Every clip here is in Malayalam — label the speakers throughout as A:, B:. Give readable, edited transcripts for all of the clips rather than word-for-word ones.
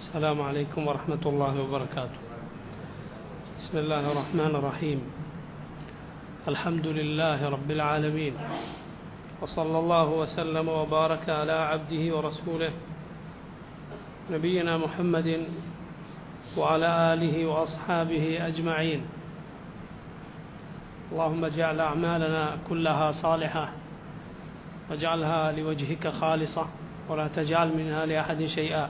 A: السلام عليكم ورحمة الله وبركاته. بسم الله الرحمن الرحيم. الحمد لله رب العالمين، وصلى الله وسلم وبارك على عبده ورسوله نبينا محمد وعلى آله وأصحابه أجمعين. اللهم اجعل أعمالنا كلها صالحة واجعلها لوجهك خالصة ولا تجعل منها لأحد شيئا.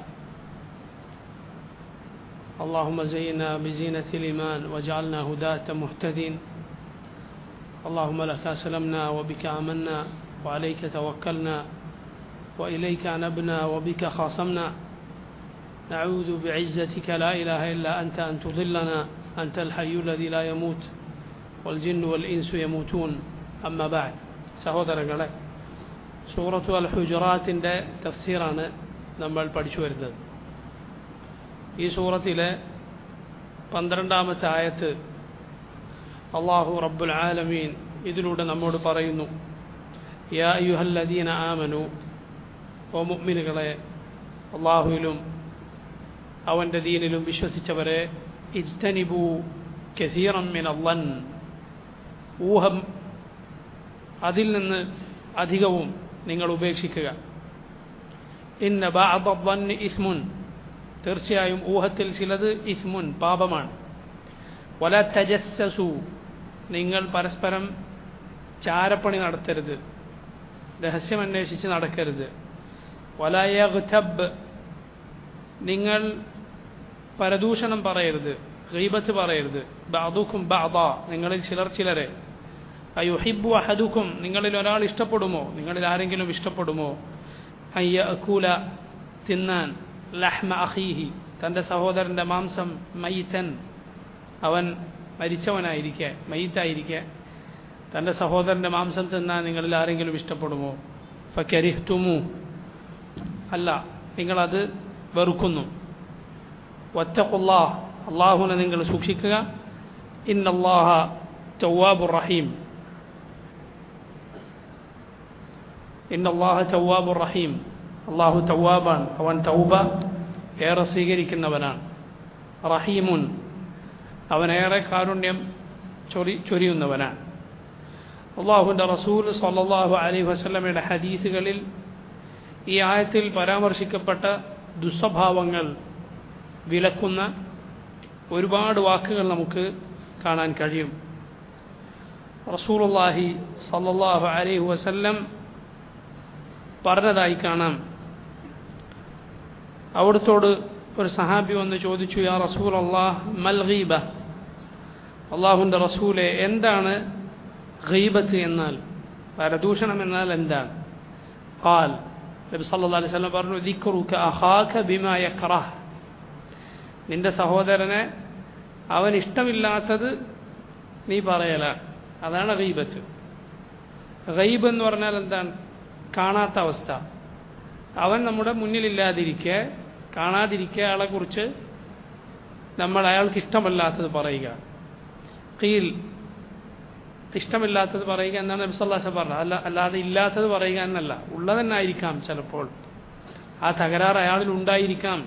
A: اللهم زينا بزينة الإيمان واجعلنا هداة مهتدين. اللهم لك أسلمنا وبك آمنا وعليك توكلنا وإليك أنبنا وبك خاصمنا. نعوذ بعزتك لا إله إلا أنت أن تضلنا. أنت الحي الذي لا يموت والجن والإنس يموتون. أما بعد. സഹോദരങ്ങളെ, സൂറത്തു അൽ ഹുജറാത്തിൻ്റെ തഫ്സീറാണ് നമ്മൾ പഠിച്ചു വരുന്നത്. ഈ സൂറത്തിലെ 12ാമത്തെ ആയത്ത് അല്ലാഹു റബ്ബുൽ ആലമീൻ ഇതിലൂടെ നമ്മോട് പറയുന്നു, യാ അയ്യുഹല്ലദീന ആമനു, ഓ മുഅ്മിനുകളെ, അല്ലാഹുവിലും അവൻ്റെ ദീനിലും വിശ്വസിച്ചവരെ, ഇജ്തനിബു കസീറൻ മിനൽ-ളൻ, ഊഹം അതിൽ നിന്ന് അധികവും നിങ്ങൾ ഉപേക്ഷിക്കുക. ഇന്ന ബഅദ-ളന്നി ഇസ്മുൻ, തീർച്ചയായും ഊഹത്തിൽ ചിലത് ഇസ്മുൻ, പാപമാണ്. വല തജസ്സസു, നിങ്ങൾ പരസ്പരം ചാരപ്പണി നടത്തരുത്, രഹസ്യമന്വേഷിച്ച് നടക്കരുത്. വല യഗ്തബ്, നിങ്ങൾ പരദൂഷണം പറയരുത്, ഗീബത്ത് പറയരുത്. ബഅദുക്കും ബഅദ, നിങ്ങളിൽ ചിലർ ചിലരെ. അയുഹിബ്ബു അഹദുക്കും, നിങ്ങളിൽ ഒരാൾ ഇഷ്ടപ്പെടുമോ, നിങ്ങളിൽ ആരെങ്കിലും ഇഷ്ടപ്പെടുമോ, അയ്യഅകൂല, തിന്നാൻ, ലഹ്മ അഖീഹി, തൻ്റെ സഹോദരൻ്റെ മാംസം, മയ്യിതൻ, അവൻ മരിച്ചവനായിരിക്കെ, മയ്യിത്തായിരിക്കെ തൻ്റെ സഹോദരൻ്റെ മാംസം തിന്നാൻ നിങ്ങളിൽ ആരെങ്കിലും ഇഷ്ടപ്പെടുമോ. ഫകരിഹ്തുമു, അല്ല, നിങ്ങളത് വെറുക്കുന്നു. വത്തഖുല്ലാഹ്, അല്ലാഹുവിനെ നിങ്ങൾ സൂക്ഷിക്കുക. ഇന്നല്ലാഹ തവ്വാബുർ റഹീം, ഇന്നല്ലാഹ തവ്വാബുർ റഹീം, അല്ലാഹു തവ്വാബാൻ, അവൻ തൗബ ഏറെ സ്വീകരിക്കുന്നവനാണ്. റഹീമുൻ, അവനേറെ കാരുണ്യം ചൊരിയുന്നവനാണ്. അല്ലാഹുവിൻ്റെ റസൂൽ സ്വല്ലല്ലാഹു അലൈഹി വസല്ലമയുടെ ഹദീസുകളിൽ ഈ ആയത്തിൽ പരാമർശിക്കപ്പെട്ട ദുസ്വഭാവങ്ങൾ വിലക്കുന്ന ഒരുപാട് വാക്കുകൾ നമുക്ക് കാണാൻ കഴിയും. റസൂലുള്ളാഹി സ്വല്ലല്ലാഹു അലൈഹി വസല്ലം പറഞ്ഞതായി കാണാം. അവിടുത്തോട് ഒരു സഹാബി വന്ന് ചോദിച്ചു, യാ റസൂലല്ലാഹ് മൽ ഗീബ, അല്ലാഹുവിൻ്റെ റസൂലെ, എന്താണ് ഗീബത്ത് എന്നാൽ, പരദൂഷണം എന്നാൽ എന്താണ്? ഖാൽ, നബി സല്ലല്ലാഹു അലൈഹി വസല്ലം പറഞ്ഞു, ദിക്റുക അഖാക ബിമാ യക്റഹ്, നിന്റെ സഹോദരനെ അവൻ ഇഷ്ടമില്ലാത്തത് നീ പറയലാണ്, അതാണ് ഗീബത്ത്. ഗൈബ് എന്ന് പറഞ്ഞാൽ എന്താണ്? കാണാത്ത അവസ്ഥ. അവൻ നമ്മുടെ മുന്നിലില്ലാതിരിക്കെ, കാണാതിരിക്കെ അയാളെക്കുറിച്ച് നമ്മൾ അയാൾക്ക് ഇഷ്ടമല്ലാത്തത് പറയുക. ഖീൽ, ഇഷ്ടമില്ലാത്തത് പറയുക എന്നാണ് നബി സല്ലല്ലാഹു അലൈഹി വസല്ലം പറഞ്ഞത്. അല്ലാതെ ഇല്ലാത്തത് പറയുക എന്നല്ല. ഉള്ളതെന്നായിരിക്കാം ചിലപ്പോൾ, ആ തകരാർ അയാളിൽ ഉണ്ടായിരിക്കാം.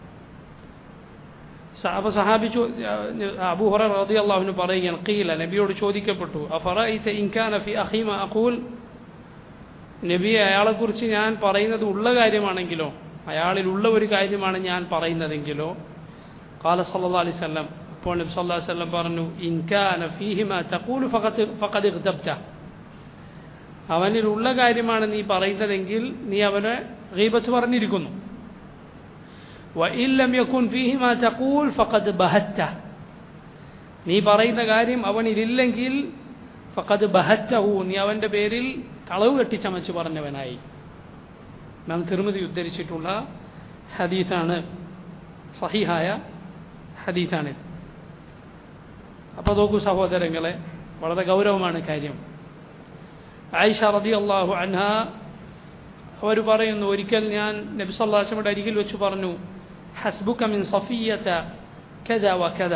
A: അപ്പോൾ സഹാബി അബൂ ഹുറൈറ റളിയല്ലാഹു അൻഹു പറയുകയാണ്, ഖീല, നബിയോട് ചോദിക്കപ്പെട്ടു, അഫറഅയ്ത ഇൻ കാന ഫി അഖീ മാ അഖൂൽ, നബിയെ, അയാളെക്കുറിച്ച് ഞാൻ പറയുന്നത് ഉള്ള കാര്യമാണെങ്കിലോ, അയാളിലുള്ള ഒരു കാര്യമാണ് ഞാൻ പറയുന്നതെങ്കിലോ. ഖാല സല്ലല്ലാഹു അലൈഹി വസല്ലം, അപ്പോൾ നബി സല്ലല്ലാഹു അലൈഹി വസല്ലം പറഞ്ഞു, ഇൻ കാന ഫീഹി മാ തഖൂലു ഫഖദ് ഇഗ്തബ്ത, അവനിലുള്ള കാര്യമാണ് നീ പറയുന്നതെങ്കിൽ നീ അവനെ ഗീബത്ത് പറഞ്ഞിരിക്കുന്നു. വഇൻ ലം യകുൻ ഫീഹി മാ തഖൂൽ ഫഖദ് ബഹത്ത, നീ പറയുന്ന കാര്യം അവനിലില്ലെങ്കിൽ ഫഖദ് ബഹത്തഹു, നീ അവൻ്റെ പേരിൽ കളവ് കെട്ടിച്ചമച്ച് പറഞ്ഞവനായി. നാം തിർമിദി ഉദ്ധരിച്ചിട്ടുള്ള ഹദീസാണ്, സഹീഹായ ഹദീസാണ്. അപ്പോൾ നോക്കൂ സഹോദരങ്ങളെ, വളരെ ഗൗരവമാണ് കാര്യം. ആയിഷ റളിയല്ലാഹു അൻഹ അവർ പറയുന്നു, ഒരിക്കൽ ഞാൻ നബി സല്ലല്ലാഹു അലൈഹി വസല്ലമയുടെ അരികിൽ വെച്ച് പറഞ്ഞു, ഹസ്ബുക മിൻ സഫിയ്യത കദ വകദ,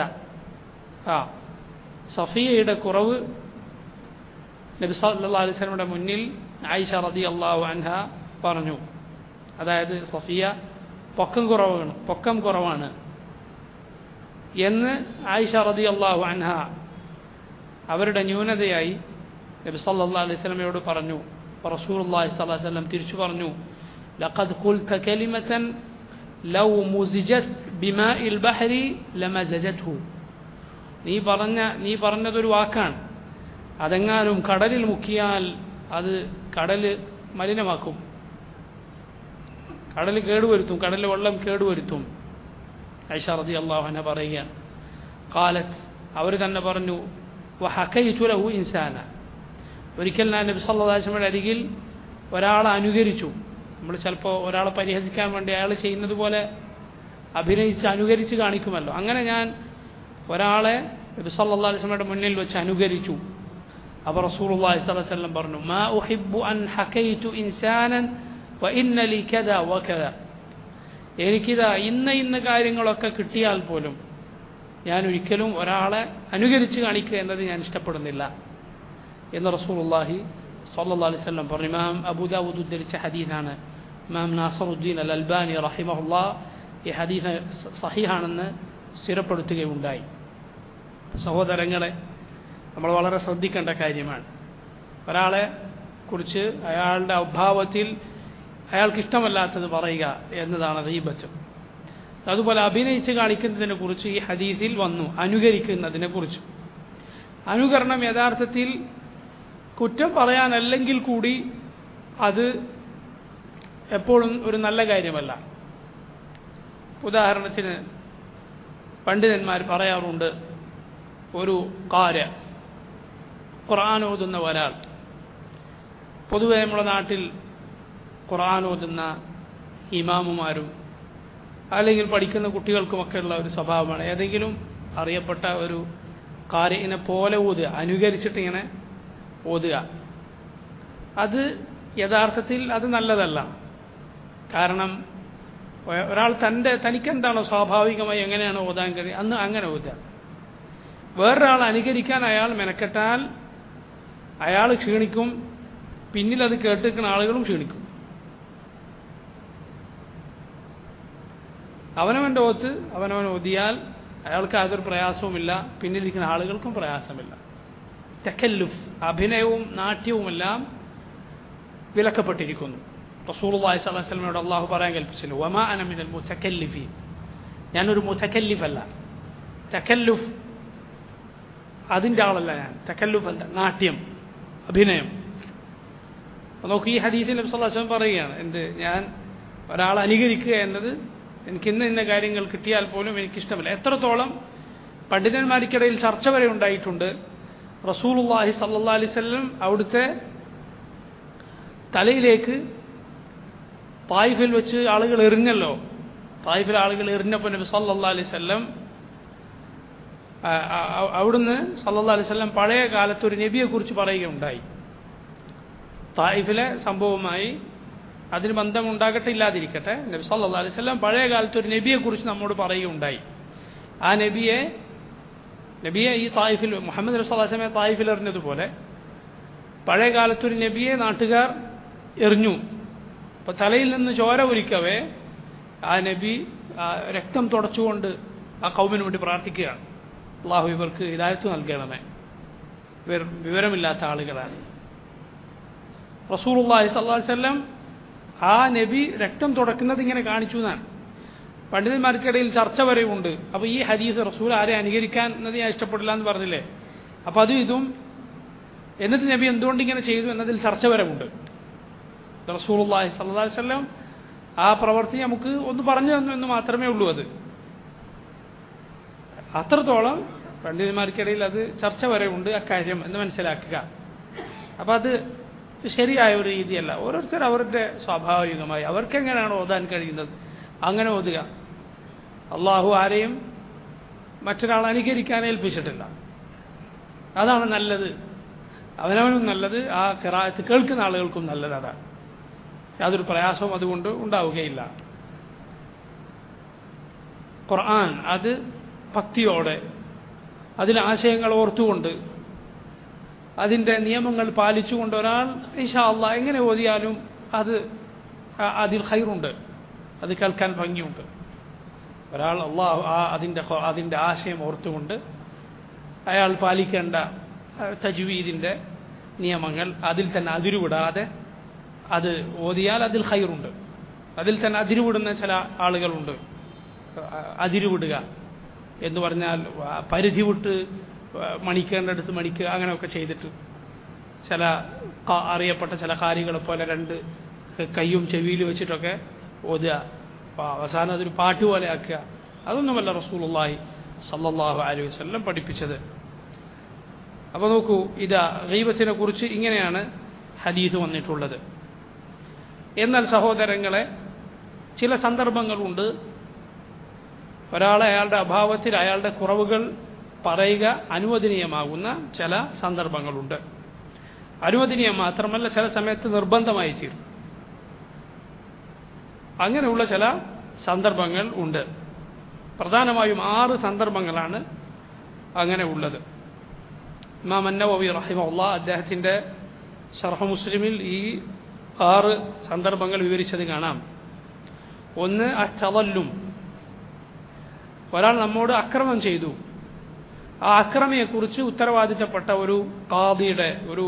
A: സഫിയയുടെ കുറവ് നബി സല്ലല്ലാഹു അലൈഹി വസല്ലമയുടെ മുന്നിൽ ആയിഷ റളിയല്ലാഹു അൻഹ പറഞ്ഞു. അതായത് സഫിയ പൊക്കം കുറവാണ് എന്ന് ആയിഷ റളിയല്ലാഹു അൻഹ അവരുടെ ന്യൂനതയായി നബി സല്ലല്ലാഹു അലൈഹി വസല്ലമയോട് പറഞ്ഞു. റസൂലുള്ളാഹി സ്വല്ലല്ലാഹു അലൈഹി വസല്ലം തിരിച്ചു പറഞ്ഞു, ലഖദ് ഖുൽത കലിമതൻ ലൗ മുസിജത് ബിമാഇൽ ബഹരി ലമസജത്ഹു. നീ പറഞ്ഞതൊരു വാക്കാണ്, അതെങ്ങാനും കടലിൽ മുക്കിയാൽ അത് കടൽ മലിനമാക്കും, കടൽ കേടുവരുത്തും, കടലിലെ വെള്ളം കേടുവരുത്തും. ആയിഷ റളിയല്ലാഹു അൻഹ പറയുകയാണ്, ഖാലത്ത് അവർ തന്നെ പറഞ്ഞു, വഹകൈതു ലഹു ഇൻസാന. ഒരിക്കൽ ഞാൻ നബി സല്ലല്ലാഹു അലൈഹി വസല്ലമയുടെ അരികിൽ ഒരാളെ അനുകരിച്ചു. നമ്മൾ ചിലപ്പോൾ ഒരാളെ പരിഹസിക്കാൻ വേണ്ടി അയാൾ ചെയ്യുന്നത് പോലെ അഭിനയിച്ച് അനുകരിച്ച് കാണിക്കുമല്ലോ. അങ്ങനെ ഞാൻ ഒരാളെ നബി സല്ലല്ലാഹു അലൈഹി വസല്ലമയുടെ മുന്നിൽ വെച്ച് അനുകരിച്ചു. അപ്പോൾ റസൂലുള്ളാഹി സ്വല്ലല്ലാഹു അലൈഹി വസല്ലം പറഞ്ഞു, മാ ഉഹിബ്ബു അൻ ഹകൈതു ഇൻസാനൻ വഇന്ന ലി കദാ വകദാ. എനിക്കിതാ ഇന്ന കാര്യങ്ങളൊക്കെ കിട്ടിയാൽ പോലും ഞാൻ ഒരിക്കലും ഒരാളെ അനുകരിച്ച് കാണിക്കുക എന്നത് ഞാൻ ഇഷ്ടപ്പെടുന്നില്ല എന്ന് റസൂലുള്ളാഹി സ്വല്ലല്ലാഹു അലൈഹി വസല്ലം പറഞ്ഞു. ഇമാം അബൂ ദാവൂദ് ഉദ്ധരിച്ച ഹദീസാണ്. ഇമാം നാസറുദ്ദീൻ അൽ അൽബാനി റഹിമഹുല്ലാഹ് ഈ ഹദീസ് സഹീഹാണെന്ന് സ്ഥിരപ്പെടുത്തുകയുണ്ടായി. സഹോദരങ്ങളെ, നമ്മൾ വളരെ ശ്രദ്ധിക്കേണ്ട കാര്യമാണ്. ഒരാളെ കുറിച്ച് അയാളുടെ അഭാവത്തിൽ അയാൾക്ക് ഇഷ്ടമല്ലാത്തത് പറയുക എന്നതാണ് ഗീബത്ത്. അതുപോലെ അഭിനയിച്ച് കാണിക്കുന്നതിനെ കുറിച്ച് ഈ ഹദീസിൽ വന്നു, അനുകരിക്കുന്നതിനെ കുറിച്ച്. അനുകരണം യഥാർത്ഥത്തിൽ കുറ്റം പറയാനല്ലെങ്കിൽ കൂടി അത് എപ്പോഴും ഒരു നല്ല കാര്യമല്ല. ഉദാഹരണത്തിന് പണ്ഡിതന്മാർ പറയാറുണ്ട്, ഒരു ഖുർആൻ ഓതുന്ന ഒരാൾ, പൊതുവെ നമ്മുടെ നാട്ടിൽ ഖുർആൻ ഓതുന്ന ഇമാമുമാരും അല്ലെങ്കിൽ പഠിക്കുന്ന കുട്ടികൾക്കുമൊക്കെ ഉള്ള ഒരു സ്വഭാവമാണ് ഏതെങ്കിലും അറിയപ്പെട്ട ഒരു ഖാരിഇനെ പോലെ ഓതുക, അനുകരിച്ചിട്ട് ഇങ്ങനെ ഓതുക. അത് യഥാർത്ഥത്തിൽ അത് നല്ലതല്ല. കാരണം ഒരാൾ തനിക്കെന്താണോ സ്വാഭാവികമായി എങ്ങനെയാണോ ഓതാൻ കഴിയുക അന്ന് അങ്ങനെ ഓതുക. വേറൊരാൾ അനുകരിക്കാൻ അയാൾ മെനക്കെട്ടാൽ അയാൾ ക്ഷീണിക്കും, പിന്നിൽ അത് കേട്ടിരിക്കുന്ന ആളുകളും ക്ഷീണിക്കും. അവനവൻ്റെ ഓത്ത് അവനവൻ ഓതിയാൽ അയാൾക്ക് യാതൊരു പ്രയാസവുമില്ല, പിന്നിലിരിക്കുന്ന ആളുകൾക്കും പ്രയാസമില്ല. തകല്ലുഫ്, അഭിനയവും നാട്യവുമെല്ലാം വിലക്കപ്പെട്ടിരിക്കുന്നു. റസൂലുള്ളാഹി സ്വല്ലല്ലാഹു അലൈഹി വസല്ലമയോട് അല്ലാഹു പറയാൻ കൽപ്പിച്ചില്ല, വമാ അന മിനൽ മുതകല്ലിഫീൻ, ഞാനൊരു മുതകല്ലിഫല്ല. തകല്ലുഫ് അതിൻ്റെ ആളല്ല ഞാൻ. തകല്ലുഫ് എന്താ? നാട്യം, അഭിനയം. നോക്കൂ, ഈ ഹദീസിൽ നബി സല്ലല്ലാഹു അലൈഹി വസല്ലം പറയുകയാണ്, എന്ത്, ഞാൻ ഒരാളെ അനുകരിക്കുക എന്നത് എനിക്ക് ഇന്ന കാര്യങ്ങൾ കിട്ടിയാൽ പോലും എനിക്കിഷ്ടമില്ല. എത്രത്തോളം പണ്ഡിതന്മാർക്കിടയിൽ ചർച്ച വരെ ഉണ്ടായിട്ടുണ്ട്. റസൂലുള്ളാഹി സ്വല്ലല്ലാഹു അലൈഹി വസല്ലം അവിടുത്തെ തലയിലേക്ക് തായിഫിൽ വെച്ച് ആളുകൾ എറിഞ്ഞല്ലോ. തായിഫിൽ ആളുകൾ എറിഞ്ഞപ്പോൾ നബി സല്ലല്ലാഹു അലൈഹി വസല്ലം അവിടുന്ന് സല്ലല്ലാഹു അലൈഹി വസല്ലം പഴയ കാലത്ത് ഒരു നബിയെക്കുറിച്ച് പറയുകയുണ്ടായി. തായിഫിലെ സംഭവവുമായി അതിന് ബന്ധമുണ്ടാകട്ടെ ഇല്ലാതിരിക്കട്ടെ, നബി സല്ലല്ലാഹു അലൈഹി വസല്ലം പഴയ കാലത്ത് ഒരു നബിയെക്കുറിച്ച് നമ്മോട് പറയുകയുണ്ടായി. ആ നബിയെ ഈ തായിഫിൽ മുഹമ്മദ് നബി സല്ലല്ലാഹു അലൈഹി വസല്ലം തായിഫിൽ എറിഞ്ഞതുപോലെ പഴയ കാലത്തൊരു നബിയെ നാട്ടുകാർ എറിഞ്ഞു. അപ്പോൾ തലയിൽ നിന്ന് ചോര ഒലിക്കവേ ആ നബി രക്തം തുടച്ചുകൊണ്ട് ആ കൗമിന് വേണ്ടി പ്രാർത്ഥിക്കുകയാണ്, അള്ളാഹു ഇവർക്ക് ഹിദായത്ത് നൽകണമേ, ഇവർ വിവരമില്ലാത്ത ആളുകളാണ്. റസൂലുള്ളാഹി സ്വല്ലല്ലാഹു അലൈഹി വസല്ലം ആ നബി രക്തം തുടക്കുന്നത് ഇങ്ങനെ കാണിച്ചു എന്നാണ്. പണ്ഡിതന്മാർക്കിടയിൽ ചർച്ച വരെയുണ്ട്. അപ്പോൾ ഈ ഹദീസ് റസൂൽ ആരെ അനുകരിക്കാൻ എന്നത് ഞാൻ ഇഷ്ടപ്പെടില്ല എന്ന് പറഞ്ഞില്ലേ, അപ്പോൾ അതും ഇതും എന്നിട്ട് നബി എന്തുകൊണ്ട് ഇങ്ങനെ ചെയ്തു എന്നതിൽ ചർച്ച വരവുണ്ട്. റസൂലുള്ളാഹി സ്വല്ലല്ലാഹു അലൈഹി വസല്ലം ആ പ്രവൃത്തി നമുക്ക് ഒന്ന് പറഞ്ഞു തന്നു എന്ന് മാത്രമേ ഉള്ളൂ. അത് അത്രത്തോളം പണ്ഡിതന്മാർക്കിടയിൽ അത് ചർച്ച വരെയുണ്ട് അക്കാര്യം എന്ന് മനസ്സിലാക്കുക. അപ്പം അത് ശരിയായ ഒരു രീതിയല്ല. ഓരോരുത്തർ അവരുടെ സ്വാഭാവികമായി അവർക്കെങ്ങനെയാണ് ഓതാൻ കഴിയുന്നത് അങ്ങനെ ഓതുക. അള്ളാഹു ആരെയും മറ്റൊരാൾ അനുകരിക്കാൻ ഏൽപ്പിച്ചിട്ടില്ല. അതാണ് നല്ലത്. അവനവനും നല്ലത്, ആ ഖിറാഅത്ത് കേൾക്കുന്ന ആളുകൾക്കും നല്ലത് അതാണ്. യാതൊരു പ്രയാസവും അതുകൊണ്ട് ഉണ്ടാവുകയില്ല. ഖുർആൻ അത് ഭക്തിയോടെ അതിലെ ആശയങ്ങൾ ഓർത്തുകൊണ്ട് അതിൻ്റെ നിയമങ്ങൾ പാലിച്ചുകൊണ്ട് ഒരാൾ ഇൻഷാ അല്ലാഹ് എങ്ങനെ ഓതിയാലും അതിൽ ഖൈറുണ്ട്. അത് കേൾക്കാൻ ഭംഗിയുണ്ട്. ഒരാൾ അള്ളാഹു അതിൻ്റെ ആശയം ഓർത്തുകൊണ്ട് അയാൾ പാലിക്കേണ്ട തജ്വീദിൻ്റെ നിയമങ്ങൾ അതിൽ തന്നെ അതിരുവിടാതെ അത് ഓതിയാൽ അതിൽ ഖൈറുണ്ട്. അതിൽ തന്നെ അതിരുവിടുന്ന ചില ആളുകളുണ്ട്. അതിരുവിടുക എന്ന് പറഞ്ഞാൽ പരിധി വിട്ട് മണിക്കേണ്ടടുത്ത് മണിക്കുക, അങ്ങനെയൊക്കെ ചെയ്തിട്ട് ചില അറിയപ്പെട്ട ചില കാര്യങ്ങളെ പോലെ രണ്ട് കയ്യും ചെവിയിൽ വെച്ചിട്ടൊക്കെ ഓതുക, അവസാനം അതൊരു പാട്ട് പോലെ ആക്കുക. അതൊന്നുമല്ല റസൂലുള്ളാഹി സല്ലല്ലാഹു അലൈഹി വസല്ലം പഠിപ്പിച്ചത്. അപ്പോൾ നോക്കൂ, ഇതാ ഗീബത്തിനെ കുറിച്ച് ഇങ്ങനെയാണ് ഹദീസ് വന്നിട്ടുള്ളത്. എന്നാൽ സഹോദരങ്ങളെ, ചില സന്ദർഭങ്ങളുണ്ട് ഒരാളെ അയാളുടെ അഭാവത്തിൽ അയാളുടെ കുറവുകൾ പറയുക അനുവദനീയമാകുന്ന ചില സന്ദർഭങ്ങളുണ്ട്. അനുവദനീയം മാത്രമല്ല, ചില സമയത്ത് നിർബന്ധമായി തീരും. അങ്ങനെയുള്ള ചില സന്ദർഭങ്ങൾ ഉണ്ട്. പ്രധാനമായും 6 സന്ദർഭങ്ങളാണ് അങ്ങനെ ഉള്ളത്. ഇമാം അന്നവവി റഹിമഹുല്ലാഹ് അദ്ദേഹത്തിൻ്റെ ശർഹ് മുസ്ലിമിൽ ഈ 6 സന്ദർഭങ്ങൾ വിവരിച്ചത് കാണാം. ഒന്ന്, അത്തളല്ലും, ഒരാൾ നമ്മോട് അക്രമം ചെയ്തു, ആ അക്രമിയെക്കുറിച്ച് ഉത്തരവാദിത്തപ്പെട്ട ഒരു ഖാദിയുടെ, ഒരു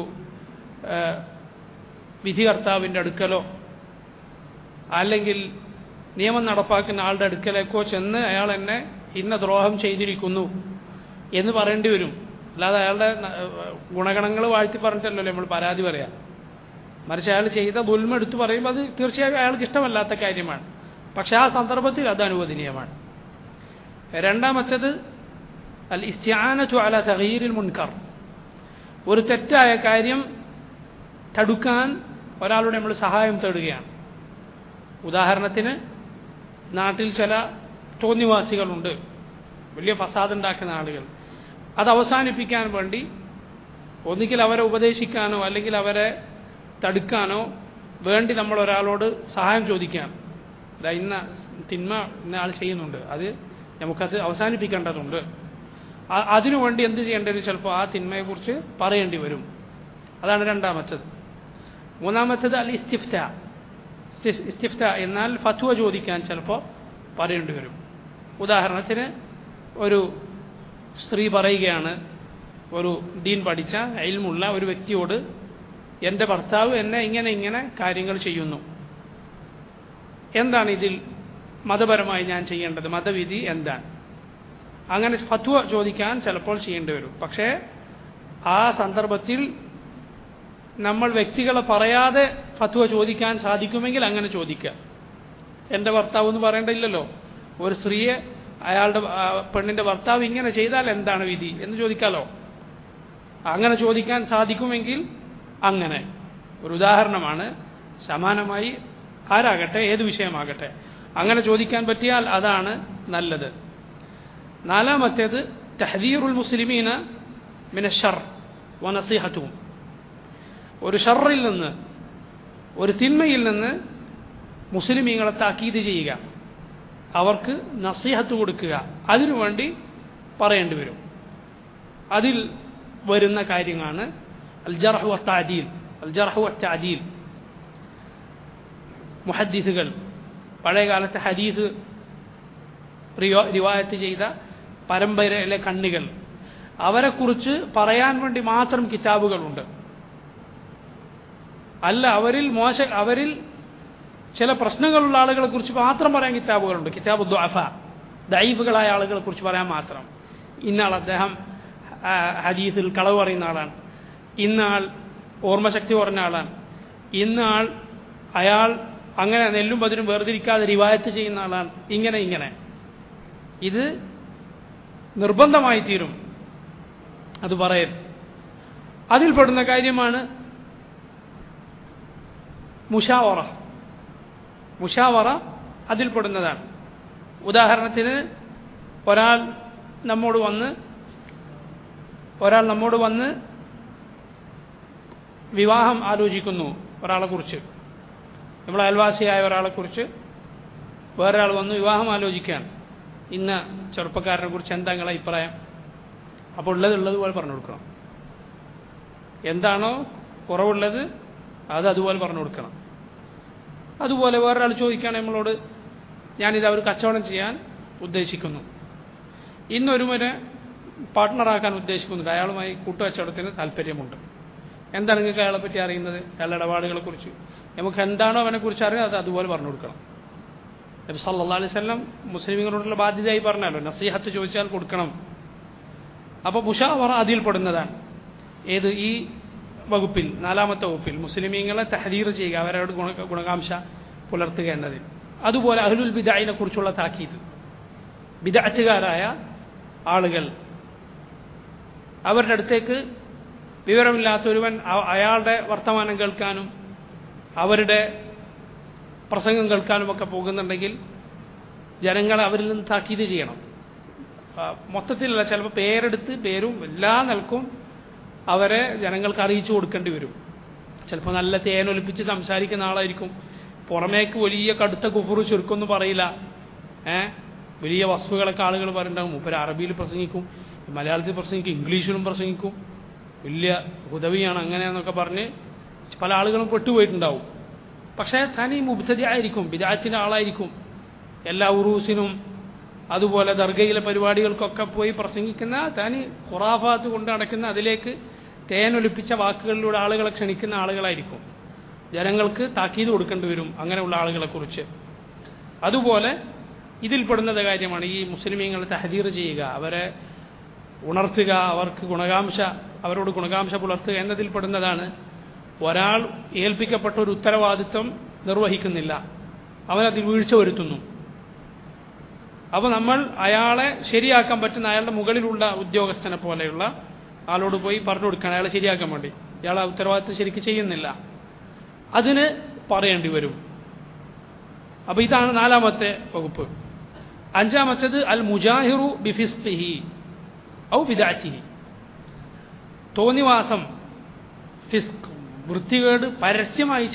A: വിധികർത്താവിൻ്റെ അടുക്കലോ അല്ലെങ്കിൽ നിയമം നടപ്പാക്കുന്ന ആളുടെ അടുക്കലേക്കോ ചെന്ന് അയാൾ എന്നെ ഇന്ന ദ്രോഹം ചെയ്തിരിക്കുന്നു എന്ന് പറയേണ്ടി വരും. അല്ലാതെ അയാളുടെ ഗുണഗണങ്ങൾ വാഴ്ത്തി പറഞ്ഞിട്ടല്ലോ നമ്മൾ പരാതി പറയാം. മറിച്ച് അയാൾ ചെയ്ത ദുൽമ എടുത്തു പറയുമ്പോൾ അത് തീർച്ചയായും അയാൾക്ക് ഇഷ്ടമല്ലാത്ത കാര്യമാണ്. പക്ഷെ ആ സന്ദർഭത്തിൽ അത് അനുവദനീയമാണ്. രണ്ടാമത്തേത് അൽ ഇസ്തിആനതു അലാ തഗ്യീരിൽ മുൻകർ, ഒരു തെറ്റായ കാര്യം തടുക്കാൻ ഒരാളുടെ നമ്മൾ സഹായം തേടുകയാണ്. ഉദാഹരണത്തിന്, നാട്ടിൽ ചില തോന്നിവാസികളുണ്ട്, വലിയ ഫസാദ് ഉണ്ടാക്കുന്ന ആളുകൾ. അത് അവസാനിപ്പിക്കാൻ വേണ്ടി ഒന്നുകിൽ അവരെ ഉപദേശിക്കാനോ അല്ലെങ്കിൽ അവരെ തടുക്കാനോ വേണ്ടി നമ്മൾ ഒരാളോട് സഹായം ചോദിക്കുകയാണ്. ഇന്ന തിന്മ ഇന്ന ആൾ ചെയ്യുന്നുണ്ട്, അത് നമുക്കത് അവസാനിപ്പിക്കേണ്ടതുണ്ട്. അതിനുവേണ്ടി എന്ത് ചെയ്യേണ്ടത്? ചിലപ്പോൾ ആ തിന്മയെക്കുറിച്ച് പറയേണ്ടി വരും. അതാണ് രണ്ടാമത്തത്. മൂന്നാമത്തത് അൽ ഇസ്തിഫ്ത. ഇസ്തിഫ്ത എന്നാൽ ഫത്വ ചോദിക്കാൻ ചിലപ്പോൾ പറയേണ്ടി വരും. ഉദാഹരണത്തിന്, ഒരു സ്ത്രീ പറയുകയാണ് ഒരു ദീൻ പഠിച്ച ഇൽമുള്ള ഒരു വ്യക്തിയോട്, എൻ്റെ ഭർത്താവ് എന്നെ ഇങ്ങനെ കാര്യങ്ങൾ ചെയ്യുന്നു, എന്താണ് ഇതിൽ മതപരമായി ഞാൻ ചെയ്യേണ്ടത്, മതവിധി എന്താണ്? അങ്ങനെ ഫത്വ ചോദിക്കാൻ ചിലപ്പോൾ ചെയ്യേണ്ടി വരും. പക്ഷേ ആ സന്ദർഭത്തിൽ നമ്മൾ വ്യക്തികളെ പറയാതെ ഫത്വ ചോദിക്കാൻ സാധിക്കുമെങ്കിൽ അങ്ങനെ ചോദിക്കുക. എൻ്റെ ഭർത്താവ് എന്ന് പറയേണ്ടതില്ലല്ലോ. ഒരു സ്ത്രീയെ അയാളുടെ പെണ്ണിൻ്റെ ഭർത്താവ് ഇങ്ങനെ ചെയ്താൽ എന്താണ് വിധി എന്ന് ചോദിക്കാമല്ലോ. അങ്ങനെ ചോദിക്കാൻ സാധിക്കുമെങ്കിൽ അങ്ങനെ. ഒരു ഉദാഹരണമാണ്. സമാനമായി ആരാകട്ടെ, ഏത് വിഷയമാകട്ടെ, അങ്ങനെ ചോദിക്കാൻ പറ്റിയാൽ അതാണ് നല്ലത്. നാലാമത്തേത് തഹ്ദീറുൽ മുസ്ലിമീന മിന ശർ വ നസീഹത്തുഹും, ഒരു ഷർറിൽ നിന്ന്, ഒരു തിന്മയിൽ നിന്ന് മുസ്ലിമീങ്ങളെ താക്കീത് ചെയ്യുക, അവർക്ക് നസീഹത്ത് കൊടുക്കുക, അതിനുവേണ്ടി പറയേണ്ടി വരും. അതിൽ വരുന്ന കാര്യമാണ് അൽ ജർഹ് വ തഅദീൽ. അൽ ജർഹ് വ തഅദീൽ, മുഹദ്ദിസുകൾ, പഴയകാലത്തെ ഹദീസ് റിവായത്ത് ചെയ്ത പരമ്പരയിലെ കണ്ണികൾ, അവരെക്കുറിച്ച് പറയാൻ വേണ്ടി മാത്രം കിതാബുകളുണ്ട്. അല്ല, അവരിൽ ചില പ്രശ്നങ്ങളുള്ള ആളുകളെ കുറിച്ച് മാത്രം പറയാൻ കിതാബുകളുണ്ട്. കിതാബ് ദുഅഫ, ദഈഫുകളായ ആളുകളെ കുറിച്ച് പറയാൻ മാത്രം. ഇന്നാൾ അദ്ദേഹം ഹദീസിൽ കളവ് പറയുന്ന ആളാണ്, ഇന്നാൾ ഓർമ്മശക്തി കുറഞ്ഞ ആളാണ്, ഇന്നാൾ അയാൾ അങ്ങനെ നെല്ലും പതിനും വേർതിരിക്കാതെ റിവായത്ത് ചെയ്യുന്ന ആളാണ്, ഇങ്ങനെ. ഇത് നിർബന്ധമായി തീരും അത് പറയൽ. അതിൽപ്പെടുന്ന കാര്യമാണ് മുഷാവറ അതിൽപ്പെടുന്നതാണ്. ഉദാഹരണത്തിന്, ഒരാൾ നമ്മോട് വന്ന് വിവാഹം ആലോചിക്കുന്നു ഒരാളെക്കുറിച്ച്, നമ്മളെ അയൽവാസിയായ ഒരാളെക്കുറിച്ച് വേറൊരാൾ വന്ന് വിവാഹം ആലോചിക്കുകയാണ്. ഇന്ന ചെറുപ്പക്കാരനെ കുറിച്ച് എന്താ നിങ്ങളെ അഭിപ്രായം? അപ്പോൾ ഉള്ളതുപോലെ പറഞ്ഞു കൊടുക്കണം. എന്താണോ കുറവുള്ളത് അത് അതുപോലെ പറഞ്ഞു കൊടുക്കണം. അതുപോലെ വേറൊരാൾ ചോദിക്കുകയാണ് നമ്മളോട്, ഞാനിത് അവർ കച്ചവടം ചെയ്യാൻ ഉദ്ദേശിക്കുന്നു, ഇന്നൊരുവനെ പാർട്ട്ണറാക്കാൻ ഉദ്ദേശിക്കുന്നുണ്ട്, അയാളുമായി കൂട്ടുകച്ചവടത്തിന് താല്പര്യമുണ്ട്. എന്താണ് നിങ്ങൾക്ക് അയാളെ പറ്റി അറിയുന്നത്? അയാളുടെ ഇടപാടുകളെക്കുറിച്ച് നമുക്ക് എന്താണോ അവനെക്കുറിച്ച് അറിയാം അത് അതുപോലെ പറഞ്ഞു കൊടുക്കണം. നബി സല്ലല്ലാഹു അലൈഹി വസല്ലം മുസ്ലിമീങ്ങളോടുള്ള ബാധ്യതയായി പറഞ്ഞല്ലോ, നസീഹത്ത് ചോദിച്ചാൽ കൊടുക്കണം. അപ്പോൾ മുഷാവറ അതിൽപ്പെടുന്നതാണ്. ഏത്? ഈ വകുപ്പിൽ, 4ാമത്തെ വകുപ്പിൽ മുസ്ലിമീങ്ങളെ തഹദീർ ചെയ്യുക, അവരോട് ഗുണകാംക്ഷ പുലർത്തുക എന്നതിൽ. അതുപോലെ അഹ്ലുൽ ബിദ്അഇനെ കുറിച്ചുള്ള താക്കീത്. ബിദ്അത്തുകാരായ ആളുകൾ, അവരുടെ അടുത്തേക്ക് വിവരമില്ലാത്തൊരുവൻ അയാളുടെ വർത്തമാനം കേൾക്കാനും അവരുടെ പ്രസംഗം കേൾക്കാനുമൊക്കെ പോകുന്നുണ്ടെങ്കിൽ ജനങ്ങളെ അവരിൽ നിന്ന് താക്കീത് ചെയ്യണം. മൊത്തത്തിലല്ല, ചിലപ്പോൾ പേരെടുത്ത് പേരും എല്ലാ നിലക്കും അവരെ ജനങ്ങൾക്ക് അറിയിച്ചു കൊടുക്കേണ്ടി വരും. ചിലപ്പോൾ നല്ല തേനൊലിപ്പിച്ച് സംസാരിക്കുന്ന ആളായിരിക്കും, പുറമേക്ക് വലിയ കടുത്ത കുഫുറ് ചുരുക്കൊന്നും പറയില്ല, വലിയ വസ്തുക്കളൊക്കെ ആളുകൾ പറയുന്നുണ്ടാകും. മൂപ്പര് അറബിയിൽ പ്രസംഗിക്കും, മലയാളത്തിൽ പ്രസംഗിക്കും, ഇംഗ്ലീഷിലും പ്രസംഗിക്കും, വലിയ ഹുദവിയാണ് അങ്ങനെയാന്നൊക്കെ പറഞ്ഞ് പല ആളുകളും പെട്ടുപോയിട്ടുണ്ടാവും. പക്ഷേ തനി മുബ്തദി ആയിരിക്കും, ബിദ്അത്തിന്റെ ആളായിരിക്കും. എല്ലാ ഉറൂസിനും അതുപോലെ ദർഗയിലെ പരിപാടികൾക്കൊക്കെ പോയി പ്രസംഗിക്കുന്ന, തനി ഖുറാഫാത്ത് കൊണ്ട് നടക്കുന്ന, അതിലേക്ക് തേനൊലിപ്പിച്ച വാക്കുകളിലൂടെ ആളുകളെ ക്ഷണിക്കുന്ന ആളുകളായിരിക്കും. ജനങ്ങൾക്ക് താക്കീത് കൊടുക്കേണ്ടി വരും അങ്ങനെയുള്ള ആളുകളെക്കുറിച്ച്. അതുപോലെ ഇതിൽപ്പെടുന്നത് കാര്യമാണ് ഈ മുസ്ലിമീങ്ങളെ തഹദീർ ചെയ്യുക, അവരെ ഉണർത്തുക, അവരോട് ഗുണകാംക്ഷ പുലർത്തുക എന്നതിൽപ്പെടുന്നതാണ്. ഒരാൾ ഏൽപ്പിക്കപ്പെട്ട ഒരു ഉത്തരവാദിത്വം നിർവഹിക്കുന്നില്ല, അവനതിൽ വീഴ്ച വരുത്തുന്നു. അപ്പോൾ നമ്മൾ അയാളെ ശരിയാക്കാൻ പറ്റുന്ന അയാളുടെ മുകളിലുള്ള ഉദ്യോഗസ്ഥനെ പോലെയുള്ള ആളോട് പോയി പറഞ്ഞു കൊടുക്കണം, അയാളെ ശരിയാക്കാൻ വേണ്ടി. ഇയാൾ ആ ഉത്തരവാദിത്വം ശരിക്ക് ചെയ്യുന്നില്ല, അതിന് പറയേണ്ടി വരും. അപ്പോൾ ഇതാണ് 4ാമത്തെ വകുപ്പ്. 5ാമത്തേത് അൽ മുജാഹിറു ബിഫിസ്ഖിഹി ഔ ബിദ്അത്തിഹി. തോന്നിവാസം, ഫിസ്ഖ്, വൃത്തികേട് പരസ്യമായി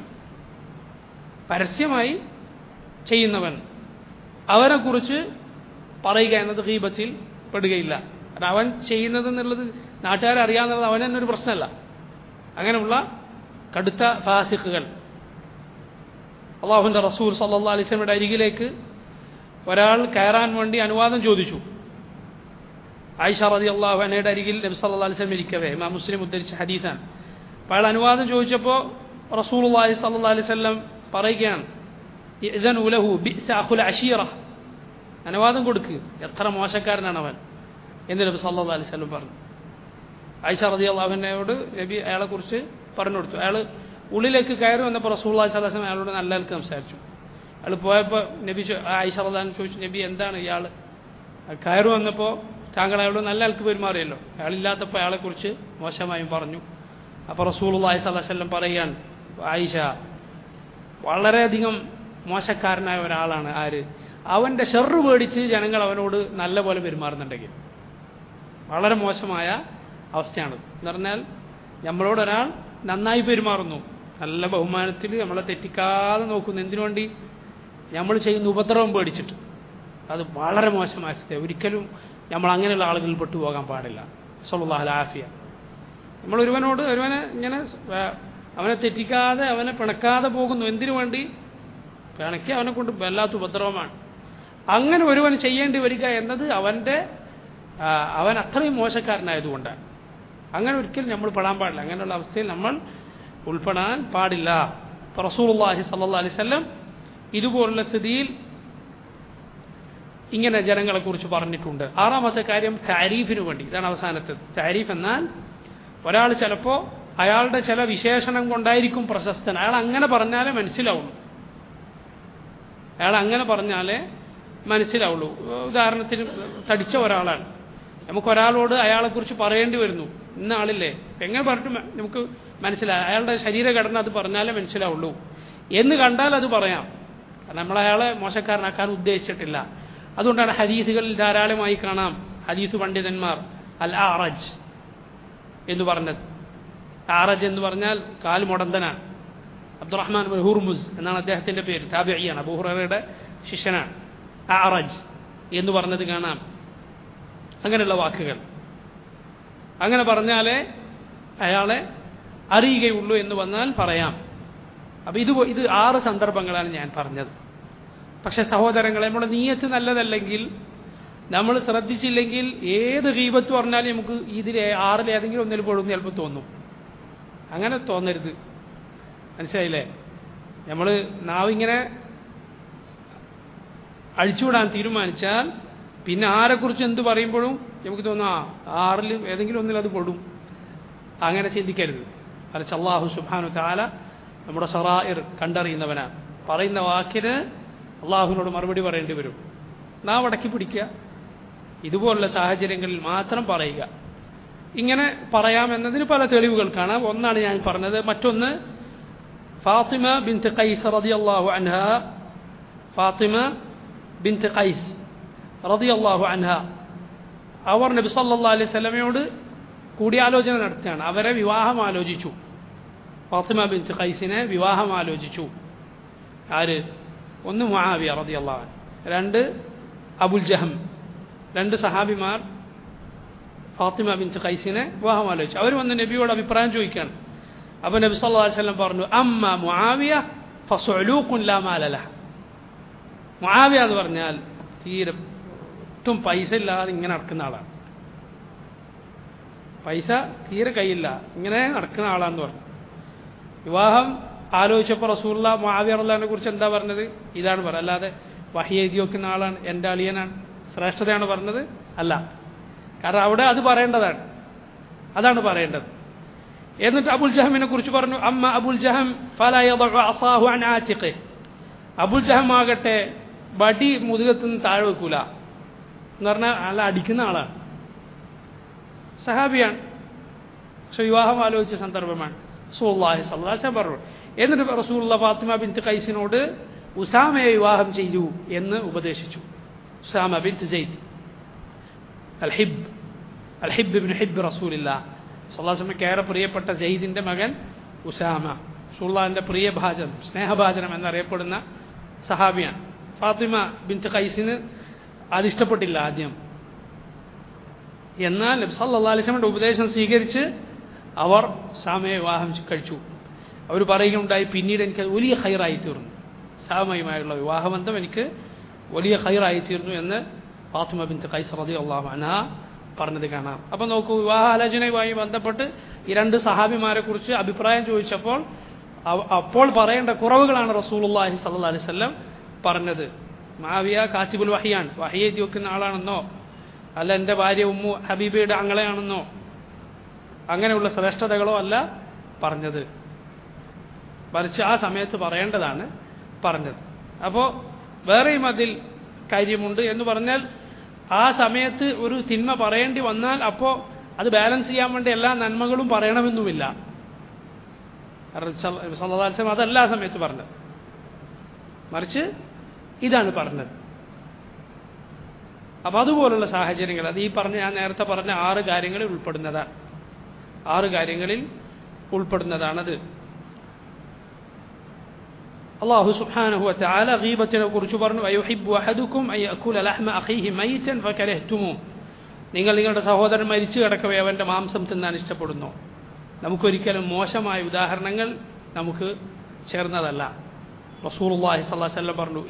A: ചെയ്യുന്നവൻ അവനെക്കുറിച്ച് പറയുക എന്നത് ഗീബത്തിൽ പെടുകയില്ല. കാരണം അവൻ ചെയ്യുന്നതെന്നുള്ളത് നാട്ടുകാരെ അറിയാവുന്നത് അവൻ തന്നെ ഒരു പ്രശ്നമല്ല. അങ്ങനെയുള്ള കടുത്ത ഫാസിഖുകൾ. അള്ളാഹുവിൻ്റെ റസൂൽ സല്ലല്ലാഹു അലൈഹി വസല്ലമയുടെ അരികിലേക്ക് ഒരാൾ കയറാൻ വേണ്ടി അനുവാദം ചോദിച്ചു. ആയിഷ റളിയല്ലാഹു അൻഹയുടെ അരികിൽ നബി സല്ലല്ലാഹു അലൈഹി വസല്ലം ഇരിക്കവേ, ഇമാം മുസ്ലിം ഉദ്ധരിച്ച ഹദീസാണ്. അപ്പോൾ അയാൾ അനുവാദം ചോദിച്ചപ്പോൾ റസൂലുള്ളാഹി സല്ലല്ലാഹു അലൈഹി വസല്ലം പറയുകയാണ്, ഇദൻ ലഹു ബിഅസ അഖുൽ അശീറ, അനുവാദം കൊടുക്ക്, എത്ര മോശക്കാരനാണ് അവൻ എന്ന് നബി സല്ലല്ലാഹു അലൈഹി വസല്ലം പറഞ്ഞു. ആയിഷ റളിയല്ലാഹു അൻഹയോട് നബി അയാളെക്കുറിച്ച് പറഞ്ഞു കൊടുത്തു. അയാൾ ഉള്ളിലേക്ക് കയറി വന്നപ്പോൾ റസൂലുള്ളാഹി സ്വല്ലല്ലാഹു അലൈഹി വസല്ലം അയാളോട് നല്ല നിലക്ക് സംസാരിച്ചു. അയാൾ പോയപ്പോൾ നബി ആയിഷ റളിയല്ലാഹു അൻഹ ചോദിച്ചു, നബി എന്താണ് ഇയാൾ കയറി വന്നപ്പോൾ താങ്കൾ അയാളോട് നല്ല നിലക്ക് പെരുമാറിയല്ലോ, അയാളില്ലാത്തപ്പോൾ അയാളെക്കുറിച്ച് മോശമായും പറഞ്ഞു. അപ്പോൾ റസൂലുള്ളാഹി സ്വല്ലല്ലാഹു അലൈഹി വസല്ലം പറയുകയാണ്, ആയിഷ വളരെയധികം മോശക്കാരനായ ഒരാളാണ് ആര്, അവൻ്റെ ഷർറ് പേടിച്ച് ജനങ്ങൾ അവനോട് നല്ല പോലെ പെരുമാറുന്നുണ്ടെങ്കിൽ. വളരെ മോശമായ അവസ്ഥയാണ്. എന്ന് പറഞ്ഞാൽ നമ്മളോടൊരാൾ നന്നായി പെരുമാറുന്നു, നല്ല ബഹുമാനത്തിൽ നമ്മളെ തെറ്റിക്കാതെ നോക്കുന്നു, എന്തിനു വേണ്ടി? നമ്മൾ ചെയ്യുന്ന ഉപദ്രവം പേടിച്ചിട്ട്. അത് വളരെ മോശമായ അവസ്ഥ. ഒരിക്കലും നമ്മൾ അങ്ങനെയുള്ള ആളുകളിൽ പെട്ടുപോകാൻ പാടില്ല. സല്ലല്ലാഹു അലൈഹി ആഫിയ. നമ്മൾ ഒരുവനെ ഇങ്ങനെ അവനെ തെറ്റിക്കാതെ അവനെ പിണക്കാതെ പോകുന്നു, എന്തിനു വേണ്ടി? പിണക്കി അവനെ കൊണ്ട് വല്ലാത്ത ഉപദ്രവമാണ്. അങ്ങനെ ഒരുവൻ ചെയ്യേണ്ടി വരിക എന്നത് അവൻ അത്രയും മോശക്കാരനായതുകൊണ്ടാണ്. അങ്ങനെ ഒരിക്കലും നമ്മൾ പെടാൻ പാടില്ല, അങ്ങനെയുള്ള അവസ്ഥയിൽ നമ്മൾ ഉൾപ്പെടാൻ പാടില്ല. റസൂലുള്ളാഹി സ്വല്ലല്ലാഹു അലൈഹി വസല്ലം ഇതുപോലുള്ള സ്ഥിതിയിൽ ഇങ്ങനെ ജനങ്ങളെക്കുറിച്ച് പറഞ്ഞിട്ടുണ്ട്. 6ാമത്തെ കാര്യം താരീഫിന് വേണ്ടി. ഇതാണ് അവസാനത്തെ. താരീഫ് എന്നാൽ ഒരാൾ ചിലപ്പോൾ അയാളുടെ ചില വിശേഷണം കൊണ്ടായിരിക്കും പ്രശസ്തൻ, അയാൾ അങ്ങനെ പറഞ്ഞാലേ മനസ്സിലാവുള്ളൂ. ഉദാഹരണത്തിന് തടിച്ച ഒരാളാണ്, നമുക്കൊരാളോട് അയാളെക്കുറിച്ച് പറയേണ്ടി വരുന്നു, ഇന്ന ആളില്ലേ, എങ്ങനെ പറഞ്ഞിട്ട് നമുക്ക് മനസ്സിലായി, അയാളുടെ ശരീരഘടന അത് പറഞ്ഞാലേ മനസ്സിലാവുള്ളൂ എന്ന് കണ്ടാൽ അത് പറയാം. നമ്മളയാളെ മോശക്കാരനാക്കാൻ ഉദ്ദേശിച്ചിട്ടില്ല. അതുകൊണ്ടാണ് ഹദീസുകളിൽ ധാരാളമായി കാണാം ഹദീസ് പണ്ഡിതന്മാർ അൽ ആറജ് എന്ന് പറഞ്ഞത്. ആറജ് എന്ന് പറഞ്ഞാൽ കാൽ മുടന്തനാണ്. അബ്ദുറഹ്മാൻ ബിൻ ഹുർമുസ് എന്നാണ് അദ്ദേഹത്തിൻ്റെ പേര്, താബിഈയാണ്, അബൂ ഹുറൈറയുടെ ശിഷ്യനാണ്. ആറജ് എന്ന് പറഞ്ഞത് കാണാം. അങ്ങനെയുള്ള വാക്കുകൾ അങ്ങനെ പറഞ്ഞാലേ അയാളെ അറിയുകയുള്ളൂ എന്ന് വന്നാൽ പറയാം. അപ്പോൾ ഇത് 6 സന്ദർഭങ്ങളാണ് ഞാൻ പറഞ്ഞത്. പക്ഷെ സഹോദരങ്ങളെ, നമ്മുടെ നീയത്ത് നല്ലതല്ലെങ്കിൽ, നമ്മൾ ശ്രദ്ധിച്ചില്ലെങ്കിൽ ഏത് ഗീബത്ത് പറഞ്ഞാലും നമുക്ക് ഇതിലെ 6 ഏതെങ്കിലും ഒന്നിൽ പെടും ചിലപ്പോൾ തോന്നും. അങ്ങനെ തോന്നരുത്. മനസ്സിലായില്ലേ? നമ്മൾ നാവിങ്ങനെ അഴിച്ചുവിടാൻ തീരുമാനിച്ചാൽ പിന്നെ ആരെക്കുറിച്ച് എന്ത് പറയുമ്പോഴും നമുക്ക് തോന്നും 6 ഏതെങ്കിലും ഒന്നിൽ അത് പെടും. അങ്ങനെ ചിന്തിക്കരുത്. മറിച്ച് അല്ലാഹു സുബ്ഹാനഹു വ തആല നമ്മുടെ സറായിർ കണ്ടറിയുന്നവനാണ്. പറയുന്ന വാക്കിന് അള്ളാഹുവിനോട് മറുപടി പറയേണ്ടി വരും. നാം അടക്കി പിടിക്കുക, ഇതുപോലുള്ള സാഹചര്യങ്ങളിൽ മാത്രം പറയുക. ഇങ്ങനെ പറയാമെന്നതിന് പല തെളിവുകൾ കാണാം. ഒന്നാണ് ഞാൻ പറഞ്ഞത്. മറ്റൊന്ന് ഫാത്തിമ ബിൻത് ഖൈസ് റളിയല്ലാഹു അൻഹ, ഫാത്തിമ ബിൻത് ഖൈസ് റളിയല്ലാഹു അൻഹ അവർ നബി സല്ലല്ലാഹു അലൈഹി വസല്ലമയോട് കൂടിയാലോചന നടത്തുകയാണ്. അവരെ വിവാഹം ആലോചിച്ചു. ഫാത്തിമ ബിൻത് ഖൈസിനെ വിവാഹം ആലോചിച്ചു. ആര്? ഒന്ന് മുആവിയ റളിയല്ലാഹു അൻഹു, 2 അബുൽ ജഹം. 2 സഹാബിമാർ ഫാത്തിമ ബിൻത് ഖൈസിനെ വിവാഹം ആലോചിച്ചു. അവർ വന്ന് നബിയോട് അഭിപ്രായം ചോദിക്കുകയാണ്. അപ്പോൾ നബി സല്ലല്ലാഹു അലൈഹി വസല്ലം പറഞ്ഞു, അമ്മ മുആവിയ ഫസുലൂഖുൻ ലാ മാല ലഹ. മുആവിയ എന്ന് പറഞ്ഞാൽ തീരെ ഒട്ടും പൈസ ഇല്ലാതെ ഇങ്ങനെ നടക്കുന്ന ആളാണ്. പൈസ തീരെ കയ്യില്ല, ഇങ്ങനെ നടക്കുന്ന ആളാന്ന് പറഞ്ഞു. വിവാഹം ആലോചിച്ചപ്പോൾ റസൂലുള്ളാഹി മുആവിയ റളിയല്ലാഹുവിനെ കുറിച്ച് എന്താ പറഞ്ഞത്? ഇതാണ് പറഞ്ഞത്. അല്ലാതെ വഹി എഴുതി വെക്കുന്ന ആളാണ്, എൻ്റെ അളിയനാണ്, ശ്രേഷ്ഠതയാണ് പറഞ്ഞത് അല്ല. കാരണം അവിടെ അത് പറയേണ്ടതാണ്, അതാണ് പറയേണ്ടത്. എന്നിട്ട് അബുൽ ജഹമിനെ കുറിച്ച് പറഞ്ഞു, അമ്മ അബുൽ ജഹം ഫലാ യദഉ അസാഹു അൻ ആതിഖിഹി. അബുൽ ജഹം ആകട്ടെ വടി മുതുകത്തുനിന്ന് താഴെ വെക്കൂല എന്ന് പറഞ്ഞാൽ അല്ല, അടിക്കുന്ന ആളാണ്, സഹാബിയാണ്. പക്ഷെ വിവാഹം ആലോചിച്ച സന്ദർഭമാണ്. റസൂലുള്ളാഹി സ്വല്ലല്ലാഹു അലൈഹി വസല്ലം പറഞ്ഞു. എന്നിട്ട് റസൂലുള്ളാഹി ഫാത്തിമ ബിൻത് ഖൈസിനോട് ഉസാമയെ വിവാഹം ചെയ്യൂ എന്ന് ഉപദേശിച്ചു. ഉസാമ ബിൻത് സെയ്ദ് അൽ-ഹിബ് ഇബ്നു ഹിബ് റസൂലുള്ളാഹി സ്വല്ലല്ലാഹു അലൈഹി വസല്ലം ഏറെ പ്രിയപ്പെട്ട സെയ്ദിന്റെ മകൻ ഉസാമ, റസൂലുള്ളാഹിന്റെ പ്രിയഭാജനം, സ്നേഹഭാജനം എന്നറിയപ്പെടുന്ന സഹാബിയാണ്. ഫാത്തിമ ബിൻത് ഖൈസിന് അതിഷ്ടപ്പെട്ടില്ല ആദ്യം. എന്നാൽ നബി സല്ലല്ലാഹു അലൈഹി വസല്ലമയുടെ ഉപദേശം സ്വീകരിച്ച് അവർ ഉസാമയെ വിവാഹം കഴിച്ചു. അവർ പറയുകയുണ്ടായി, പിന്നീട് എനിക്ക് വലിയ ഖൈറായി തീർന്നു, ഉസാമയുമായുള്ള വിവാഹബന്ധം എനിക്ക് വലിയ ഖൈറായി തീർന്നു എന്ന് ഫാത്തിമ ബിൻത് ഖൈസ് റളിയല്ലാഹു അൻഹ പറഞ്ഞത് കാണാം. അപ്പം നോക്കൂ, വിവാഹാലോചനയുമായി ബന്ധപ്പെട്ട് ഈ 2 സഹാബിമാരെ കുറിച്ച് അഭിപ്രായം ചോദിച്ചപ്പോൾ അപ്പോൾ പറയേണ്ട കുറവുകളാണ് റസൂലുള്ളാഹി സ്വല്ലല്ലാഹു അലൈഹി വസല്ലം പറഞ്ഞത്. മുആവിയ കാത്തിബുൽ വഹിയാണ്, വഹി എഴുതി വെക്കുന്ന ആളാണെന്നോ അല്ല എൻ്റെ ഭാര്യ ഉമ്മു ഹബീബയുടെ അങ്ങളെയാണെന്നോ അങ്ങനെയുള്ള ശ്രേഷ്ഠതകളോ അല്ല പറഞ്ഞത്, മറിച്ച് ആ സമയത്ത് പറയേണ്ടതാണ് പറഞ്ഞത്. അപ്പോൾ വേറെയും അതിൽ കാര്യമുണ്ട് എന്ന് പറഞ്ഞാൽ, ആ സമയത്ത് ഒരു തിന്മ പറയേണ്ടി വന്നാൽ അപ്പോൾ അത് ബാലൻസ് ചെയ്യാൻ വേണ്ടി എല്ലാ നന്മകളും പറയണമെന്നുമില്ല. സല്ലല്ലാഹു അലൈഹി വസല്ലം അതല്ല ആ സമയത്ത് പറഞ്ഞത്, മറിച്ച് ഇതാണ് പറഞ്ഞത്. അപ്പം അതുപോലുള്ള സാഹചര്യങ്ങൾ, അത് ഈ പറഞ്ഞ ഞാൻ നേരത്തെ പറഞ്ഞ 6 കാര്യങ്ങളിൽ ഉൾപ്പെടുന്നതാണ്. 6 കാര്യങ്ങളിൽ ഉൾപ്പെടുന്നതാണത്. അല്ലാഹു സുബ്ഹാനഹു വ തആല ഗീബത്തിനെ കുറിച്ച് പറഞ്ഞു, അയുഹിബ്ബു അഹദുക്കും അൻ യഅകുല ലഹ്മ അഖീഹി മൈതൻ ഫകരഹ്തുമു. നിങ്ങൾ നിങ്ങളുടെ സഹോദരൻ മരിച്ചു കിടക്കവേ അവൻ്റെ മാംസം തിന്നാൻ ഇഷ്ടപ്പെടുന്നു. നമുക്കൊരിക്കലും മോശമായ ഉദാഹരണങ്ങൾ നമുക്ക് ചേർന്നതല്ല. റസൂലുള്ളാഹി സ്വല്ലല്ലാഹു അലൈഹി വസല്ലം പറഞ്ഞു,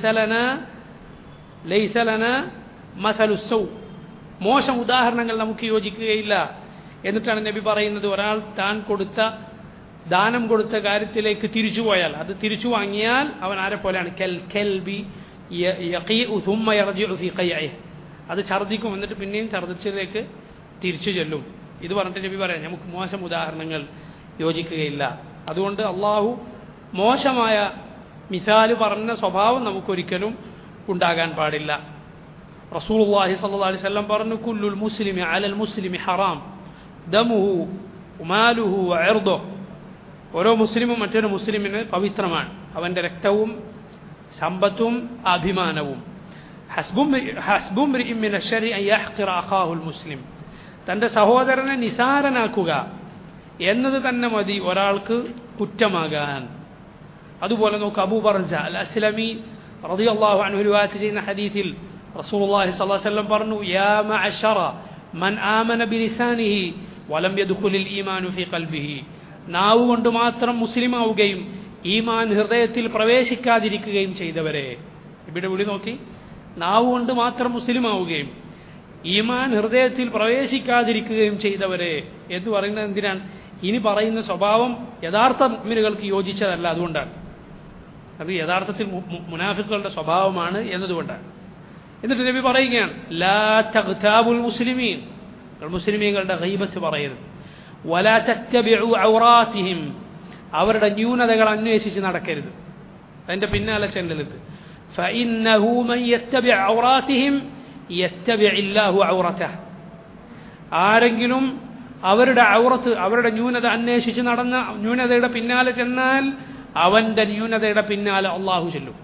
A: ലൈസ ലനാ മസലു സൗ. മോശം ഉദാഹരണങ്ങൾ നമുക്ക് യോജിക്കുകയില്ല. എന്നിട്ടാണ് നബി പറയുന്നത്, ഒരാൾ താൻ ദാനം കൊടുത്ത കാര്യത്തിലേക്ക് തിരിച്ചുപോയാൽ, അത് തിരിച്ചു വാങ്ങിയാൽ അവൻ ആരെ പോലെയാണ്? കൽബി യഖീഉ സുമ്മ യർജിഉ ഫീ ഖൈഇഹി. അത് ഛർദ്ദിക്കും, എന്നിട്ട് പിന്നെയും ഛർദ്ദിച്ചതിലേക്ക് തിരിച്ചു ചെല്ലും. ഇത് പറഞ്ഞിട്ട് നബി പറയാം, നമുക്ക് മോശം ഉദാഹരണങ്ങൾ യോജിക്കുകയില്ല. അതുകൊണ്ട് അള്ളാഹു മോശമായ മിസാല് പറഞ്ഞ സ്വഭാവം നമുക്കൊരിക്കലും ഉണ്ടാകാൻ പാടില്ല. റസൂലുള്ളാഹി സ്വല്ലല്ലാഹു അലൈഹി വസല്ലം പറഞ്ഞു, കുല്ലുൽ മുസ്ലിമി അലൽ മുസ്ലിമി ഹറാം ദമുഹു വമാലുഹു വഇർദുഹു. ഓരോ മുസ്ലിമും മറ്റൊരു മുസ്ലിമിന് പവിത്രമാണ്, അവൻ്റെ രക്തവും സമ്പത്തും അഭിമാനവും. ഹസ്ബും മിന ശരി അൻ യഹ്ഖിറ അഖാഹുൽ മുസ്ലിം. തൻ്റെ സഹോദരനെ നിസാരനാക്കുക എന്നത് തന്നെ മതി ഒരാൾക്ക് കുറ്റമാകാൻ. അതുപോലെ നോക്ക്, അബൂ ബർസ അൽ അസ്ലമി റളിയല്ലാഹു അൻഹു റിവായത്ത് ചെയ്യുന്ന ഹദീസിൽ റസൂലുള്ളാഹി സ്വല്ലല്ലാഹു അലൈഹി വസല്ലം പറഞ്ഞു, യാ മഅശറ മൻ ആമന ബിലിസാനിഹി വലം യദ്ഖുലിൽ ഈമാനു ഫീ ഖൽബിഹി. നാവ് കൊണ്ട് മാത്രം മുസ്ലിമാവുകയും ഈമാൻ ഹൃദയത്തിൽ പ്രവേശിക്കാതിരിക്കുകയും ചെയ്തവരെ. നബിയുടെ വിളി നോക്കി, നാവ് കൊണ്ട് മാത്രം മുസ്ലിം ആവുകയും ഈമാൻ ഹൃദയത്തിൽ പ്രവേശിക്കാതിരിക്കുകയും ചെയ്തവരെ എന്ന് പറയുന്നത് എന്തിനാണ്? ഇനി പറയുന്ന സ്വഭാവം യഥാർത്ഥ മുഅ്മിനുകൾക്ക് യോജിച്ചതല്ല, അതുകൊണ്ടാണ്. അത് യഥാർത്ഥത്തിൽ മുനാഫിക്കുകളുടെ സ്വഭാവമാണ് എന്നതുകൊണ്ടാണ്. എന്നിട്ട് നബി പറയുകയാണ്, ലാ തഗ്താബുൽ മുസ്ലിമീൻ, മുസ്ലിമീങ്ങളുടെ ഗീബത്ത് പറയരുത്. വലാ തത്തബിഉ ഔറാതിഹിം, അവരുടെ ന്യൂനതകൾ അന്വേഷിച്ച് നടക്കരുത്, അതിന്റെ പിന്നാലെ ചെല്ലരുത്. ഫഇന്നഹു മൻ യത്തബിഉ ഔറാതിഹിം യത്തബിഇല്ലാഹു ഔറതഹു, ആരെങ്കിലും അവരുടെ ഔറത്ത്, അവരുടെ ന്യൂനത അന്വേഷിച്ച് നടന്ന ന്യൂനതയുടെ പിന്നാലെ ചെന്നാൽ അവന്റെ ന്യൂനതയുടെ പിന്നാലെ അള്ളാഹു ചെല്ലും.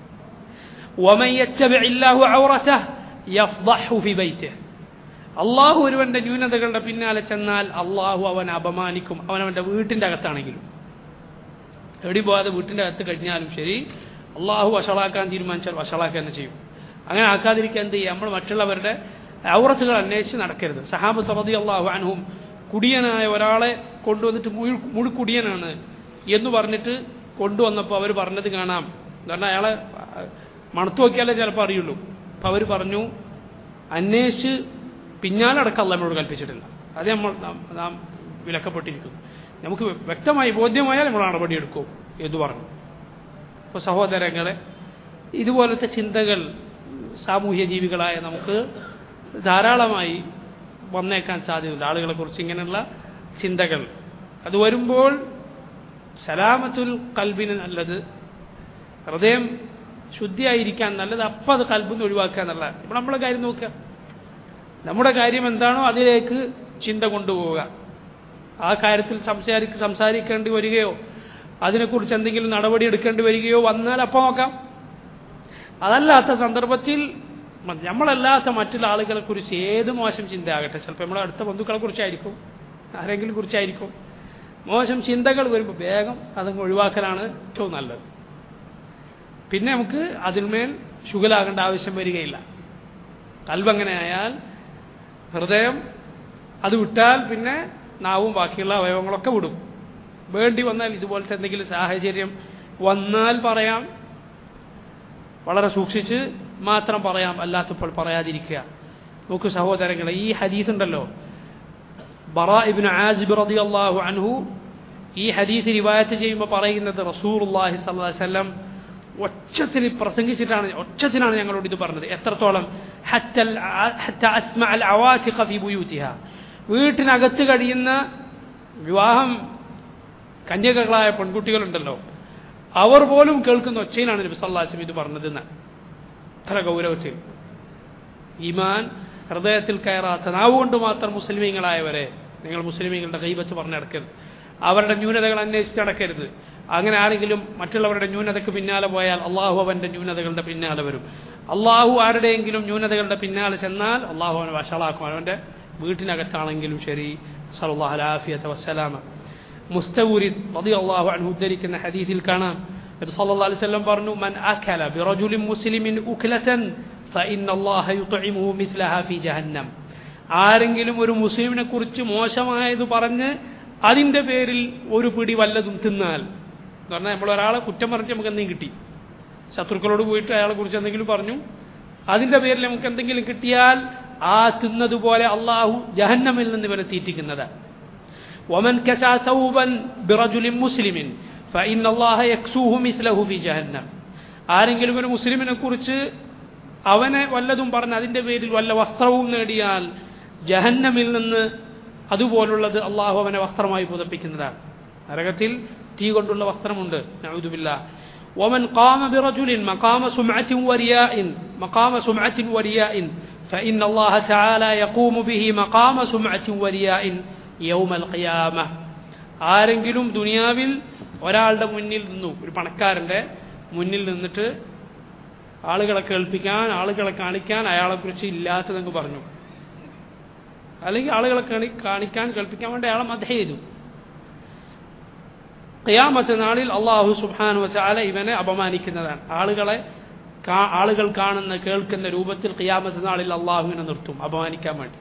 A: വമൻ യത്തബിഇല്ലാഹു ഔറതഹു യഫ്ദഹു ഫി ബൈതിഹി, അള്ളാഹു ഒരുവന്റെ ന്യൂനതകളുടെ പിന്നാലെ ചെന്നാൽ അള്ളാഹു അവനെ അപമാനിക്കും, അവനവന്റെ വീട്ടിന്റെ അകത്താണെങ്കിലും. എവിടെ പോകാതെ വീട്ടിന്റെ അകത്ത് കഴിഞ്ഞാലും ശരി, അള്ളാഹു വഷളാക്കാൻ തീരുമാനിച്ചാൽ വഷളാക്കുക തന്നെ ചെയ്യും. അങ്ങനെ ആക്കാതിരിക്കാൻ എന്ത് ചെയ്യുക? നമ്മൾ മറ്റുള്ളവരുടെ ഔറത്തുകൾ അന്വേഷിച്ച് നടക്കരുത്. സഹാബത്ത് റളിയല്ലാഹു അൻഹും കുടിയനായ ഒരാളെ കൊണ്ടുവന്നിട്ട് മുഴുക്കുടിയനാണ് എന്ന് പറഞ്ഞിട്ട് കൊണ്ടുവന്നപ്പോൾ അവർ പറഞ്ഞത് കാണാം. കാരണം അയാളെ മണത്തു നോക്കിയാലേ ചിലപ്പോൾ അറിയുള്ളൂ. അപ്പോൾ അവർ പറഞ്ഞു, അന്വേഷിച്ച് പിന്നാലടക്കം അല്ലാഹ് നമ്മളോട് കൽപ്പിച്ചിട്ടില്ല, അത് നാം വിലക്കപ്പെട്ടിരിക്കുന്നു, നമുക്ക് വ്യക്തമായി ബോധ്യമായാൽ നമ്മൾ നടപടിയെടുക്കും എന്ന് പറഞ്ഞു. അപ്പോൾ സഹോദരങ്ങളെ, ഇതുപോലത്തെ ചിന്തകൾ സാമൂഹ്യ ജീവികളായ നമുക്ക് ധാരാളമായി വന്നേക്കാൻ സാധ്യതയുണ്ട്. ആളുകളെക്കുറിച്ച് ഇങ്ങനെയുള്ള ചിന്തകൾ അത് വരുമ്പോൾ സലാമത്തുൽ കൽബിന് നല്ലത്, ഹൃദയം ശുദ്ധിയായിരിക്കാൻ നല്ലത് അപ്പം അത് കൽബിന്ന് ഒഴിവാക്കുക എന്നുള്ളതാണ്. ഇപ്പോൾ നമ്മളെ കാര്യം നോക്കുക, നമ്മുടെ കാര്യം എന്താണോ അതിലേക്ക് ചിന്ത കൊണ്ടുപോവുക. ആ കാര്യത്തിൽ സംസാരിക്കേണ്ടി വരികയോ അതിനെക്കുറിച്ച് എന്തെങ്കിലും നടപടി എടുക്കേണ്ടി വരികയോ വന്നാൽ അപ്പം നോക്കാം. അതല്ലാത്ത സന്ദർഭത്തിൽ നമ്മളല്ലാത്ത മറ്റുള്ള ആളുകളെ കുറിച്ച് ഏത് മോശം ചിന്തയാകട്ടെ, ചിലപ്പോൾ നമ്മളെ അടുത്ത ബന്ധുക്കളെ കുറിച്ചായിരിക്കും, ആരെങ്കിലും കുറിച്ചായിരിക്കും, മോശം ചിന്തകൾ വരുമ്പോൾ വേഗം അതങ്ങ് ഒഴിവാക്കലാണ് ഏറ്റവും നല്ലത്. പിന്നെ നമുക്ക് അതിന്മേൽ ശുഗലാകേണ്ട ആവശ്യം വരികയില്ല. കൽബങ്ങനെ ആയാൽ, ഹൃദയം അത് വിട്ടാൽ പിന്നെ നാവും ബാക്കിയുള്ള അവയവങ്ങളൊക്കെ വിടും. വേണ്ടി വന്നാൽ ഇതുപോലത്തെ എന്തെങ്കിലും സാഹചര്യം വന്നാൽ പറയാം, വളരെ സൂക്ഷിച്ച് മാത്രം പറയാം, അല്ലാത്തപ്പോൾ പറയാതിരിക്കുക. നോക്കൂ സഹോദരങ്ങളെ, ഈ ഹദീസ് ഉണ്ടല്ലോ, ബറാ ഇബ്നു ആസിബ് റളിയല്ലാഹു അൻഹു ഈ ഹദീസ് റിവായത്ത് ചെയ്യുമ്പോൾ പറയുന്നത്, റസൂലുള്ളാഹി സ്വല്ലല്ലാഹു അലൈഹി വസല്ലം ഒച്ചത്തിൽ പ്രസംഗിച്ചിട്ടാണ്, ഒച്ചത്തിനാണ് ഞങ്ങളോട് ഇത് പറഞ്ഞത്. എത്രത്തോളം? ഹത്താ അസ്മഅൽ അവാതിഖ ഫീ ബുയൂതിഹാ, വീട്ടിനകത്ത് കഴിയുന്ന വിവാഹം കന്യകകളായ പെൺകുട്ടികളുണ്ടല്ലോ, അവർ പോലും കേൾക്കുന്ന ഒച്ചയിലാണ് നബി സല്ലല്ലാഹു അലൈഹി വസല്ലം ഇത് പറഞ്ഞതെന്ന്. അത്ര ഗൗരവത്തിൽ ഈമാൻ ഹൃദയത്തിൽ കയറാത്ത, നാവുകൊണ്ട് മാത്രം മുസ്ലിമീങ്ങളായവരെ നിങ്ങൾ മുസ്ലിമീങ്ങളുടെ ഗീബത്ത് പറഞ്ഞടക്കരുത്, അവരുടെ ന്യൂനതകൾ അന്വേഷിച്ച് നടക്കരുത്. അങ്ങനെ ആരെങ്കിലും മറ്റുള്ളവരുടെ ന്യൂനതയ്ക്ക് പിന്നാലെ പോയാൽ അള്ളാഹു അവന്റെ ന്യൂനതകളുടെ പിന്നാലെ വരും. അള്ളാഹു ആരുടെയെങ്കിലും ന്യൂനതകളുടെ പിന്നാലെ ചെന്നാൽ അള്ളാഹു അവനെ വഷളാക്കും, അവന്റെ വീട്ടിനകത്താണെങ്കിലും ശരി. സല്ലല്ലാഹു അലൈഹി വസല്ലം മുസ്തവരിദ് റളിയല്ലാഹു അൻഹു ഉദ്ധരിക്കുന്ന ഹദീസിൽ കാണാം, നബി സല്ലല്ലാഹു അലൈഹി വസല്ലം പറഞ്ഞു, മൻ അകല ബിറജുലിൻ മുസ്ലിമിൻ ഉക്ലതൻ ഫഇന്ന അല്ലാഹ യുത്ഇമുഹു മിസ്ലഹാ ഫീ ജഹന്നം. ആരെങ്കിലും ഒരു മുസ്ലിമിനെ കുറിച്ച് മോശമായത് പറഞ്ഞ് അതിന്റെ പേരിൽ ഒരു പിടി വല്ലതും തിന്നാൽ, എന്ന് പറഞ്ഞാൽ നമ്മൾ ഒരാളെ കുറ്റം പറഞ്ഞ് നമുക്ക് എന്തെങ്കിലും കിട്ടി, ശത്രുക്കളോട് പോയിട്ട് അയാളെ കുറിച്ച് എന്തെങ്കിലും പറഞ്ഞു, അതിന്റെ പേരിൽ നമുക്ക് എന്തെങ്കിലും കിട്ടിയാൽ ആ തിന്നതുപോലെ അള്ളാഹു ജഹന്നമിൽ നിന്ന് ഇവരെ തീറ്റിക്കുന്നതാണ്. വമൻ കസാ തൗബൻ ബിറജുലിൻ മുസ്ലിമിൻ ഫഇന്ന അല്ലാഹ യക്സൂഹു മിസ്ലഹു ഫീ ജഹന്നം. ആരെങ്കിലും ഒരു മുസ്ലിമിനെ കുറിച്ച് അവനെ വല്ലതും പറഞ്ഞ് അതിന്റെ പേരിൽ വല്ല വസ്ത്രവും നേടിയാൽ ജഹന്നമിൽ നിന്ന് അതുപോലുള്ളത് അള്ളാഹു അവനെ വസ്ത്രമായി പുതപ്പിക്കുന്നതാണ്. നരകത്തിൽ തീ കൊണ്ടുള്ള വസ്ത്രമുണ്ട്, നഊദു ബില്ലാഹ്. വമൻ ഖാമ ബിറജുലിൻ മഖാമ സുംഅത്തിൻ വരിയാഇൻ ഫഇന്ന അല്ലാഹ തആല യഖൂമു ബിഹി മഖാമ സുംഅത്തിൻ വരിയാഇൻ യൗമൽ ഖിയാമ. ആരെങ്കിലും ദുനിയാവിൽ ഒരാളുടെ മുന്നിൽ നിന്നു, ഒരു പണക്കാരന്റെ മുന്നിൽ നിന്നിട്ട് ആളുകളെ കേൾപ്പിക്കാൻ, ആളുകളെ കാണിക്കാൻ അയാളെക്കുറിച്ച് ഇല്ലാത്തതെന്ന് പറഞ്ഞു, അല്ലെങ്കിൽ ആളുകളെ കാണിക്കാൻ കേൾപ്പിക്കാൻ വേണ്ടി അയാളെ മദ്ഹ് ചെയ്തു, ഖിയാമത്ത് നാളിൽ അല്ലാഹു സുബ്ഹാനഹു വ തആല ഇവനെ അപമാനിക്കുന്നതാണ്. ആളുകൾ കാണുന്ന കേൾക്കുന്ന രൂപത്തിൽ ഖിയാമത്ത് നാളിൽ അല്ലാഹുവിനെ നിർത്തും അപമാനിക്കാൻ വേണ്ടി.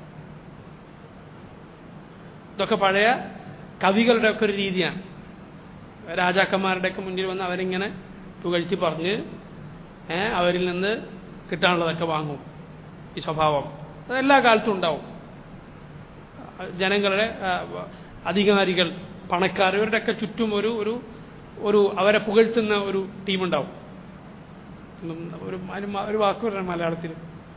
A: ഇതൊക്കെ പഴയ കവികളുടെ ഒക്കെ ഒരു രീതിയാണ്. രാജാക്കന്മാരുടെയൊക്കെ മുന്നിൽ വന്ന് അവരിങ്ങനെ പുകഴ്ത്തി പറഞ്ഞ് അവരിൽ നിന്ന് കിട്ടാനുള്ളതൊക്കെ വാങ്ങും. ഈ സ്വഭാവം അത് എല്ലാ കാലത്തും ഉണ്ടാവും. ജനങ്ങളുടെ അധികാരികൾ, പണക്കാർ, ഇവരുടെയൊക്കെ ചുറ്റും ഒരു അവരെ പുകഴ്ത്തുന്ന ഒരു ടീമുണ്ടാവും. ഒരു വാക്ക് പറയാം മലയാളത്തിൽ,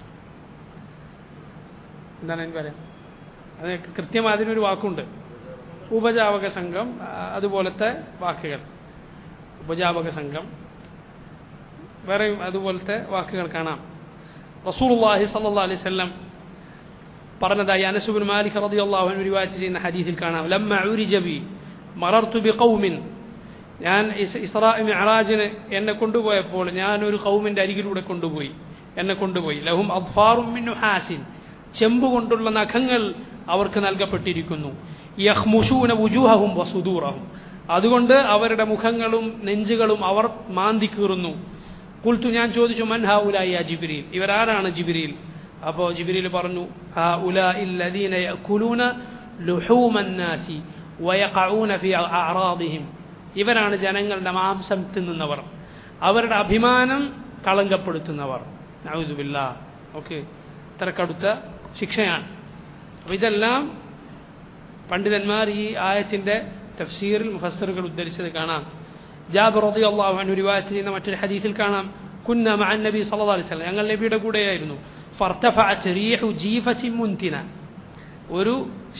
A: എന്താണ് എനിക്ക് പറയാം, അത് കൃത്യമായി അതിനൊരു വാക്കുണ്ട്. ഉപജാപക സംഘം, അതുപോലത്തെ വാക്കുകൾ. ഉപജാപക സംഘം, വേറെയും അതുപോലത്തെ വാക്കുകൾ കാണാം. റസൂലുള്ളാഹി സ്വല്ലല്ലാഹു അലൈഹി വസല്ലം പറഞ്ഞതായി അനസ് ഇബ്നു മാലിക് റളിയല്ലാഹു അൻഹു റിവായത്ത് ചെയ്യുന്ന ഹദീസിൽ കാണാം, ലമ്മ ഉരിജ ബി മറർതു ബിഖൗമിൻ, ഞാൻ ഇസ്രാ മിഅ്റാജിന് എന്നെ കൊണ്ടുപോയപ്പോൾ ഞാൻ ഒരു ഖൗമിന്റെ അരികിലൂടെ എന്നെ കൊണ്ടുപോയി. ലഹും അദ്ഫാറും മിൻ നുഹാസിൻ, ചെമ്പ് കൊണ്ടുള്ള നഖങ്ങൾ അവർക്ക് നൽകപ്പെട്ടിരിക്കുന്നു. യഖ്മുശൂന വുജൂഹഹും വസുദൂറഹും, അതുകൊണ്ട് അവരുടെ മുഖങ്ങളും നെഞ്ചുകളും അവർ മാന്തി കീറുന്നു. ഖുൽതു, ഞാൻ ചോദിച്ചു, മൻ ഹൗലായി യാ ജിബ്രീൽ, ഇവരാരാണ് ജിബ്രീൽ? അപ്പോൾ ജിബ്രീൽ പറഞ്ഞു, ഹൗലാഇൽ ലദീന യഅകുലൂന ലുഹൂമൻ നാസി വയഖഊന ഫീ അഅറാദിഹിം, ഇവരാണ് ജനങ്ങളുടെ മാംസം തിന്നുന്നവർ, അവരുടെ അഭിമാനം കളങ്കപ്പെടുത്തുന്നവർ. നഊദു ബില്ലാഹ്. ഓക്കെ, ഇത്ര കടുത്ത ശിക്ഷയാണ്. അപ്പോൾ ഇതെല്ലാം പണ്ഡിതന്മാർ ഈ ആയത്തിന്റെ തഫ്സീറിൽ മുഫസ്സിറുകൾ ഉദ്ധരിച്ചത് കാണാം. ജാബിർ റളിയല്ലാഹു അൻഹു റിവായത്ത് ചെയ്യുന്ന മറ്റൊരു ഹദീസിൽ കാണാം, കുന്ന മഅൻ നബി സല്ലല്ലാഹു അലൈഹി വസല്ലം, ഞങ്ങൾ നബിയുടെ കൂടെയായിരുന്നു. ഫർതഫഅത് റീഹു ജീഫത്തിൻ മുൻതിന, ഒരു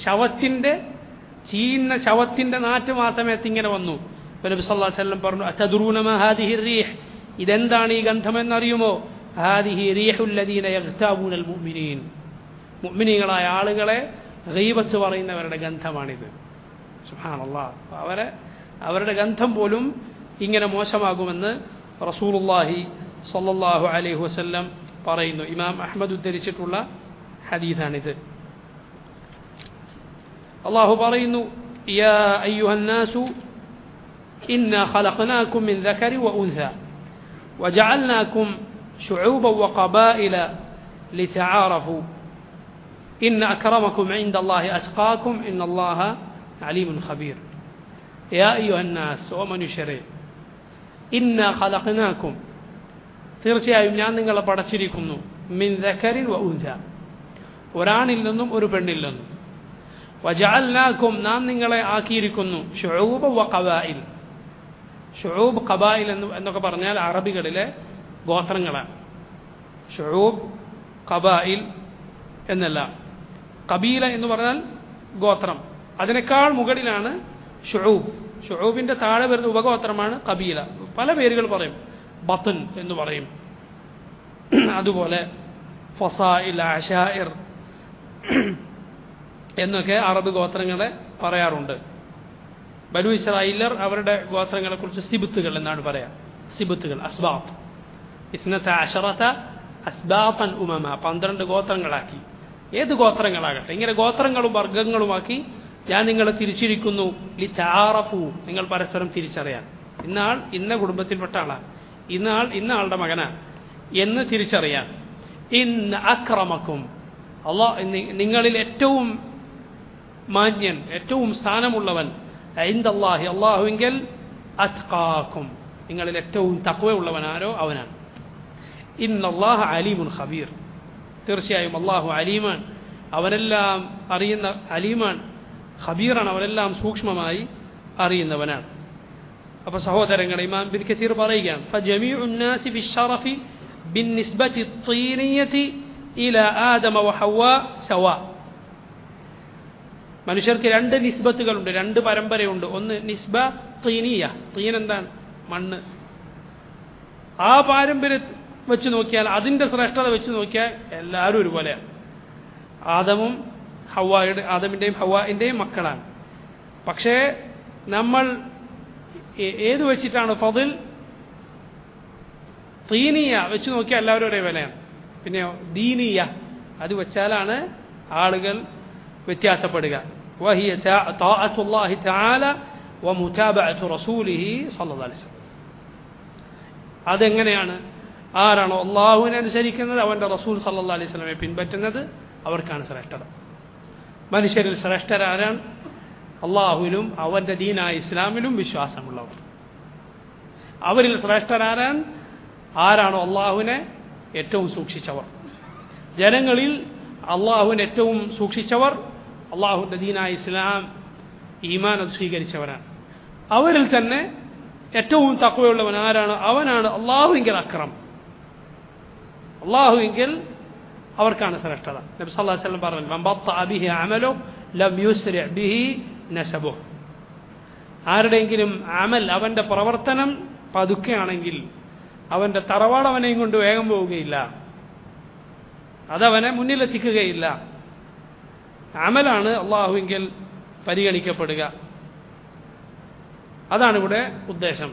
A: ചീയുന്ന ശവത്തിന്റെ നാറ്റം ആ സമയത്ത് ഇങ്ങനെ വന്നു. നബി സല്ലല്ലാഹു അലൈഹി വസല്ലം പറഞ്ഞു, അതദ്റൂന മാ ഹാദിഹി റീഹ്, ഇതെന്താണ് ഈ ഗന്ധമെന്നറിയുമോ? ഹാദിഹി റീഹുൽ ലദീന യഗ്താബൂനൽ മുഅ്മിനീൻ, മുഅ്മിനീങ്ങളായ ആളുകളെ ഗീബത്ത് പറയുന്നവരുടെ ഗന്ധമാണിത്. സുബ്ഹാനല്ലാഹ്. അവരുടെ ഗന്ധം പോലും ഇങ്ങനെ മോശമാകുമെന്ന് റസൂലുള്ളാഹി സ്വല്ലല്ലാഹു അലൈഹി വസല്ലം പറയുന്നു. ഇമാം അഹ്മദ് ഉദ്ധരിച്ചിട്ടുള്ള ഹദീസാണിത്. അല്ലാഹു പറയുന്നു, യാ അയ്യുഹന്നാസു ഇന്നാ ഖലഖനാകും മിൻ ദകരി വഉൻസ വജഅൽനാകും ശുഊബൻ വഖബായില ലിതആറഫു ഇന്ന അക്രമകും ഇൻദല്ലാഹി അത്ഖാകും ഇന്നല്ലാഹ അലീമുൻ ഖബീർ. യാ അയ്യുഹന്നാസ്, ഓ മനുഷ്യരെ, ഇന്നാ ഖലഖനാകും, തീർച്ചയായും ഞാൻ നിങ്ങളെ പടച്ചിരിക്കുന്നു, മിൻ ദകരിൻ വ ഉൻസ, ഒരാണിൽ നിന്നും ഒരു പെണ്ണിൽ നിന്നും. വജഅൽനാകും, നാം നിങ്ങളെ ആക്കിയിരിക്കുന്നു, ശുഊബ വ ഖബായിൽ. ഷുഊബ് ഖബായിൽ എന്നൊക്കെ പറഞ്ഞാൽ അറബികളിലെ ഗോത്രങ്ങളാണ്. ഷുഊബ് ഖബായിൽ എന്നല്ല, കബീല എന്ന് പറഞ്ഞാൽ ഗോത്രം, അതിനേക്കാൾ മുകളിലാണ് ഷുഊബ്. ഷുഊബിന്റെ താഴെ വരുന്ന ഉപഗോത്രമാണ് കബീല. പല പേരുകൾ പറയും, ബത്ൻ എന്ന് പറയും, അതുപോലെ ഫസായിൽ, അശായിർ എന്നൊക്കെ അറബ് ഗോത്രങ്ങളെ പറയാറുണ്ട്. ബനു ഇസ്രായേലർ അവരുടെ ഗോത്രങ്ങളെ കുറിച്ച് സിബത്തുകൾ എന്നാണ് പറയാ. സിബത്തുകൾ, അസ്ബാത്ത്, ഇസ്നത അശറത അസ്ബാത്തൻ ഉമമ, 12 ഗോത്രങ്ങളാക്കി. ഏത് ഗോത്രങ്ങളാകട്ടെ, ഇങ്ങനെ ഗോത്രങ്ങളും വർഗങ്ങളുമാക്കി ഞാൻ നിങ്ങളെ തിരിച്ചിരിക്കുന്നു. ലിതആറഫു, നിങ്ങൾ പരസ്പരം തിരിച്ചറിയാൻ. ഇന്നാൾ ഇന്ന കുടുംബത്തിൽപ്പെട്ട ആളാണ്, ഇന്നാൾ ഇന്ന ആളുടെ മകനാണ് എന്ന് തിരിച്ചറിയാൻ. ഇന്ന അക്രമക്കും, നിങ്ങളിൽ ഏറ്റവും മാന്യൻ, ഏറ്റവും സ്ഥാനമുള്ളവൻ, ഇൻദല്ലാഹി, അല്ലാഹുവിങ്കൽ, അത്ഖാക്കും, നിങ്ങളിൽ ഏറ്റവും തഖ്വയുള്ളവൻ ആരോ അവനാണ്. ഇന്നല്ലാഹ അലീമുൻ ഖബീർ, തീർച്ചയായും അല്ലാഹു അലീമാൻ, അവനെല്ലാം അറിയുന്ന, അലീമാൻ, ഖബീറാണ്, അവനെല്ലാം സൂക്ഷ്മമായി അറിയുന്നവനാണ്. അപ്പോൾ സഹോദരങ്ങളെ, ഇമാം ഇബ്നു കസീർ പറയുകയാണ്, ഫജമീഉ الناس بالشرف بالنسبة الطينية إلى آدم وحواء سواء. മനുഷ്യർക്ക് 2 നിസ്ബത്തുകളുണ്ട്, 2 പരമ്പരയുണ്ട്. ഒന്ന് നിസ്ബ തീനിയ, തീൻ എന്താണ്? മണ്ണ്. ആ പാരമ്പര്യം വെച്ച് നോക്കിയാൽ, അതിൻ്റെ ശ്രേഷ്ഠത വെച്ച് നോക്കിയാൽ എല്ലാവരും ഒരുപോലെയാണ്. ആദമിൻ്റെയും ഹവ്വാഇൻ്റെയും മക്കളാണ്. പക്ഷേ നമ്മൾ ഏത് വെച്ചിട്ടാണ് ഫദിൽ? തീനിയ വെച്ച് നോക്കിയാൽ എല്ലാവരും ഒരേ വിലയാണ്. പിന്നെയോ ദീനിയ, അത് വെച്ചാലാണ് ആളുകൾ വ്യത്യാസപ്പെടുക. വഹിയ താഅത്തുല്ലാഹി തആല വമുതാബഅതു റസൂലിഹി സ്വല്ലല്ലാഹു അലൈഹി വസല്ലം. അതെങ്ങനെയാണ്? ആരാണോ അള്ളാഹുവിനെ അനുസരിക്കുന്നത്, അവൻ്റെ റസൂൽ സല്ലല്ലാഹു അലൈഹി വസല്ലമയെ പിൻപറ്റുന്നത്, അവർക്കാണ് ശ്രേഷ്ഠത. മനുഷ്യരിൽ ശ്രേഷ്ഠരാരാണ്? അള്ളാഹുവിലും അവൻ്റെ ദീനായ ഇസ്ലാമിലും വിശ്വാസമുള്ളവർ. അവരിൽ ശ്രേഷ്ഠരാരാൻ? ആരാണോ അള്ളാഹുവിനെ ഏറ്റവും സൂക്ഷിച്ചവർ, ജനങ്ങളിൽ അള്ളാഹുവിനെ ഏറ്റവും സൂക്ഷിച്ചവർ, അള്ളാഹുവിൻ്റെ ദീനായ ഇസ്ലാം ഈമാൻ അത് സ്വീകരിച്ചവരാണ്. അവരിൽ തന്നെ ഏറ്റവും തഖ്വയുള്ളവൻ ആരാണ്? അവനാണ് അള്ളാഹുവിങ്കൽ അക്രം, അള്ളാഹുവിങ്കൽ അവർക്കാണ് ശ്രേഷ്ഠത. നബി സല്ലല്ലാഹു അലൈഹി വസല്ലം പറഞ്ഞു, മൻ ബത്തഅ ബിഹി അമലു ലം യുസ്രി ബിഹി നസബു. ആരുടെയെങ്കിലും അമൽ, അവൻ്റെ പ്രവർത്തനം പതുക്കെയാണെങ്കിൽ അവൻ്റെ തറവാട് അവനെയും കൊണ്ട് വേഗം പോവുകയില്ല, അതവനെ മുന്നിലെത്തിക്കുകയില്ല. അമലാണ് അള്ളാഹുവിങ്കൽ പരിഗണിക്കപ്പെടുക. അതാണ് ഇവിടെ ഉദ്ദേശം.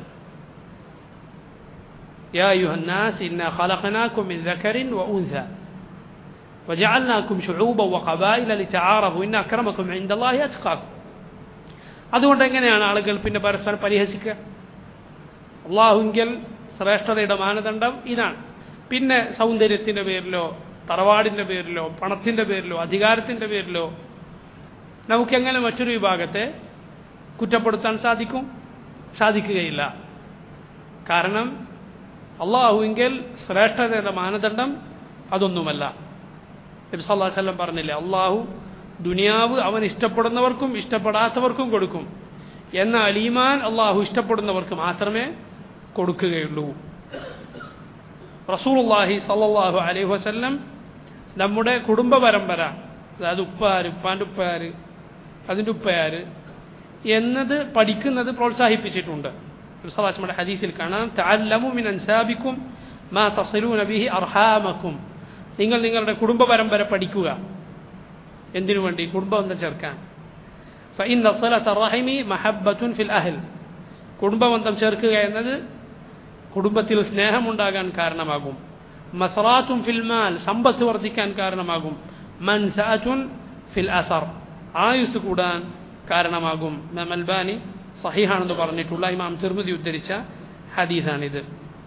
A: യാ അയ്യുഹന്നാസ് ഇന്നാ ഖലഖനാകും മിൻ ദക്കറിൻ വഉൻസ വജഅൽനാകും ശുഊബൻ വഖബായില ലിതആറഫു ഇന്ന അക്രമകും ഇൻദല്ലാഹി അത്ഖാകും. അതുകൊണ്ട് എങ്ങനെയാണ് ആളുകൾ പിന്നെ പരസ്പരം പരിഹസിക്കുക? അള്ളാഹുവിങ്കൽ ശ്രേഷ്ഠതയുടെ മാനദണ്ഡം ഇതാണ്. പിന്നെ സൗന്ദര്യത്തിൻ്റെ പേരിലോ തറവാടിൻ്റെ പേരിലോ പണത്തിൻ്റെ പേരിലോ അധികാരത്തിൻ്റെ പേരിലോ നമുക്കെങ്ങനെ മറ്റൊരു വിഭാഗത്തെ കുറ്റപ്പെടുത്താൻ സാധിക്കുകയില്ല. കാരണം അള്ളാഹുവിങ്കൽ ശ്രേഷ്ഠതയുടെ മാനദണ്ഡം അതൊന്നുമല്ല. നബി സല്ലല്ലാഹു അലൈഹി വസല്ലം പറഞ്ഞില്ലേ, അള്ളാഹു ദുനിയാവ് അവൻ ഇഷ്ടപ്പെടുന്നവർക്കും ഇഷ്ടപ്പെടാത്തവർക്കും കൊടുക്കും, എന്നാൽ ഈമാൻ അള്ളാഹു ഇഷ്ടപ്പെടുന്നവർക്ക് മാത്രമേ കൊടുക്കുകയുള്ളൂ. റസൂലുള്ളാഹി സല്ലല്ലാഹു അലൈഹി വസല്ലം നമ്മുടെ കുടുംബ പരമ്പര, അതായത് ഉപ്പാര്, ഉപ്പാൻ്റെ ഉപ്പയാര്, അതിൻ്റെ ഉപ്പയാര് എന്നത് പഠിക്കുന്നത് പ്രോത്സാഹിപ്പിച്ചിട്ടുണ്ട്. റസൂലുള്ളാഹിയുടെ ഹദീസിൽ കാണാം, തഅല്ലമു മിൻ അൻസാബിക്കും മാ തസിലൂന ബിഹി അർഹാമക്കും. നിങ്ങൾ നിങ്ങളുടെ കുടുംബ പരമ്പര പഠിക്കുക. എന്തിനു വേണ്ടി? കുടുംബബന്ധം ചേർക്കാൻ. ഫഇന്ന സിലത റഹിമി മഹബ്ബത്തുൻ ഫിൽ അഹ്ൽ. കുടുംബബന്ധം ചേർക്കുക എന്നത് കുടുംബത്തിൽ സ്നേഹമുണ്ടാകാൻ കാരണമാകും. മസറാത്തുൻ ഫിൽ മാൽ, സമ്പത്ത് വർദ്ധിക്കാൻ കാരണമാകും. മൻസഅത്തുൻ ഫിൽ അസർ, ആയുസ് കൂടാൻ കാരണമാകും. ഇമാം അൽബാനി സഹീഹാണെന്ന് പറഞ്ഞിട്ടുള്ള ഇമാം തിർമിദി ഉദ്ധരിച്ച ഹദീസാണിത്.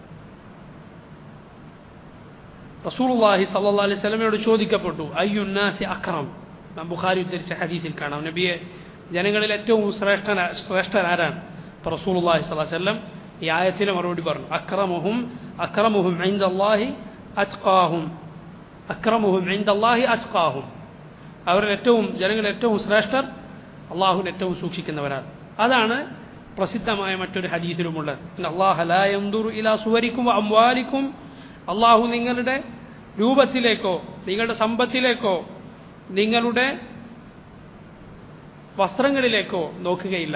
A: റസൂലുള്ളാഹി സ്വല്ലല്ലാഹു അലൈഹി വസല്ലമയോട് ചോദിക്കപ്പെട്ടു, അയ്യുന്നാസി അക്രം. ഇമാം ബുഖാരി ഉദ്ധരിച്ച ഹദീസിൽ കാണാം, നബിയെ ജനങ്ങളിൽ ഏറ്റവും ശ്രേഷ്ഠനാരാണ്? അപ്പോൾ റസൂലുള്ളാഹി സ്വല്ലല്ലാഹു അലൈഹി വസല്ലം ഈ ആയത്തിന് മറുപടി പറഞ്ഞു, അക്രമുഹും ഇൻദല്ലാഹി അത്ഖാഹും, അക്രമുഹും ഇൻദല്ലാഹി അത്ഖാഹും. അവരിൽ ജനങ്ങളിൽ ഏറ്റവും ശ്രേഷ്ഠർ അള്ളാഹുവിനെ ഏറ്റവും സൂക്ഷിക്കുന്നവരാണ്. അതാണ് പ്രസിദ്ധമായ മറ്റൊരു ഹദീസിലുമുള്ളത്, അല്ലാഹു ലാ യൻദുറു ഇലാ സുവരിക്കും വഅംവാലിക്കും. അള്ളാഹു നിങ്ങളുടെ രൂപത്തിലേക്കോ നിങ്ങളുടെ സമ്പത്തിലേക്കോ നിങ്ങളുടെ വസ്ത്രങ്ങളിലേക്കോ നോക്കുകയില്ല,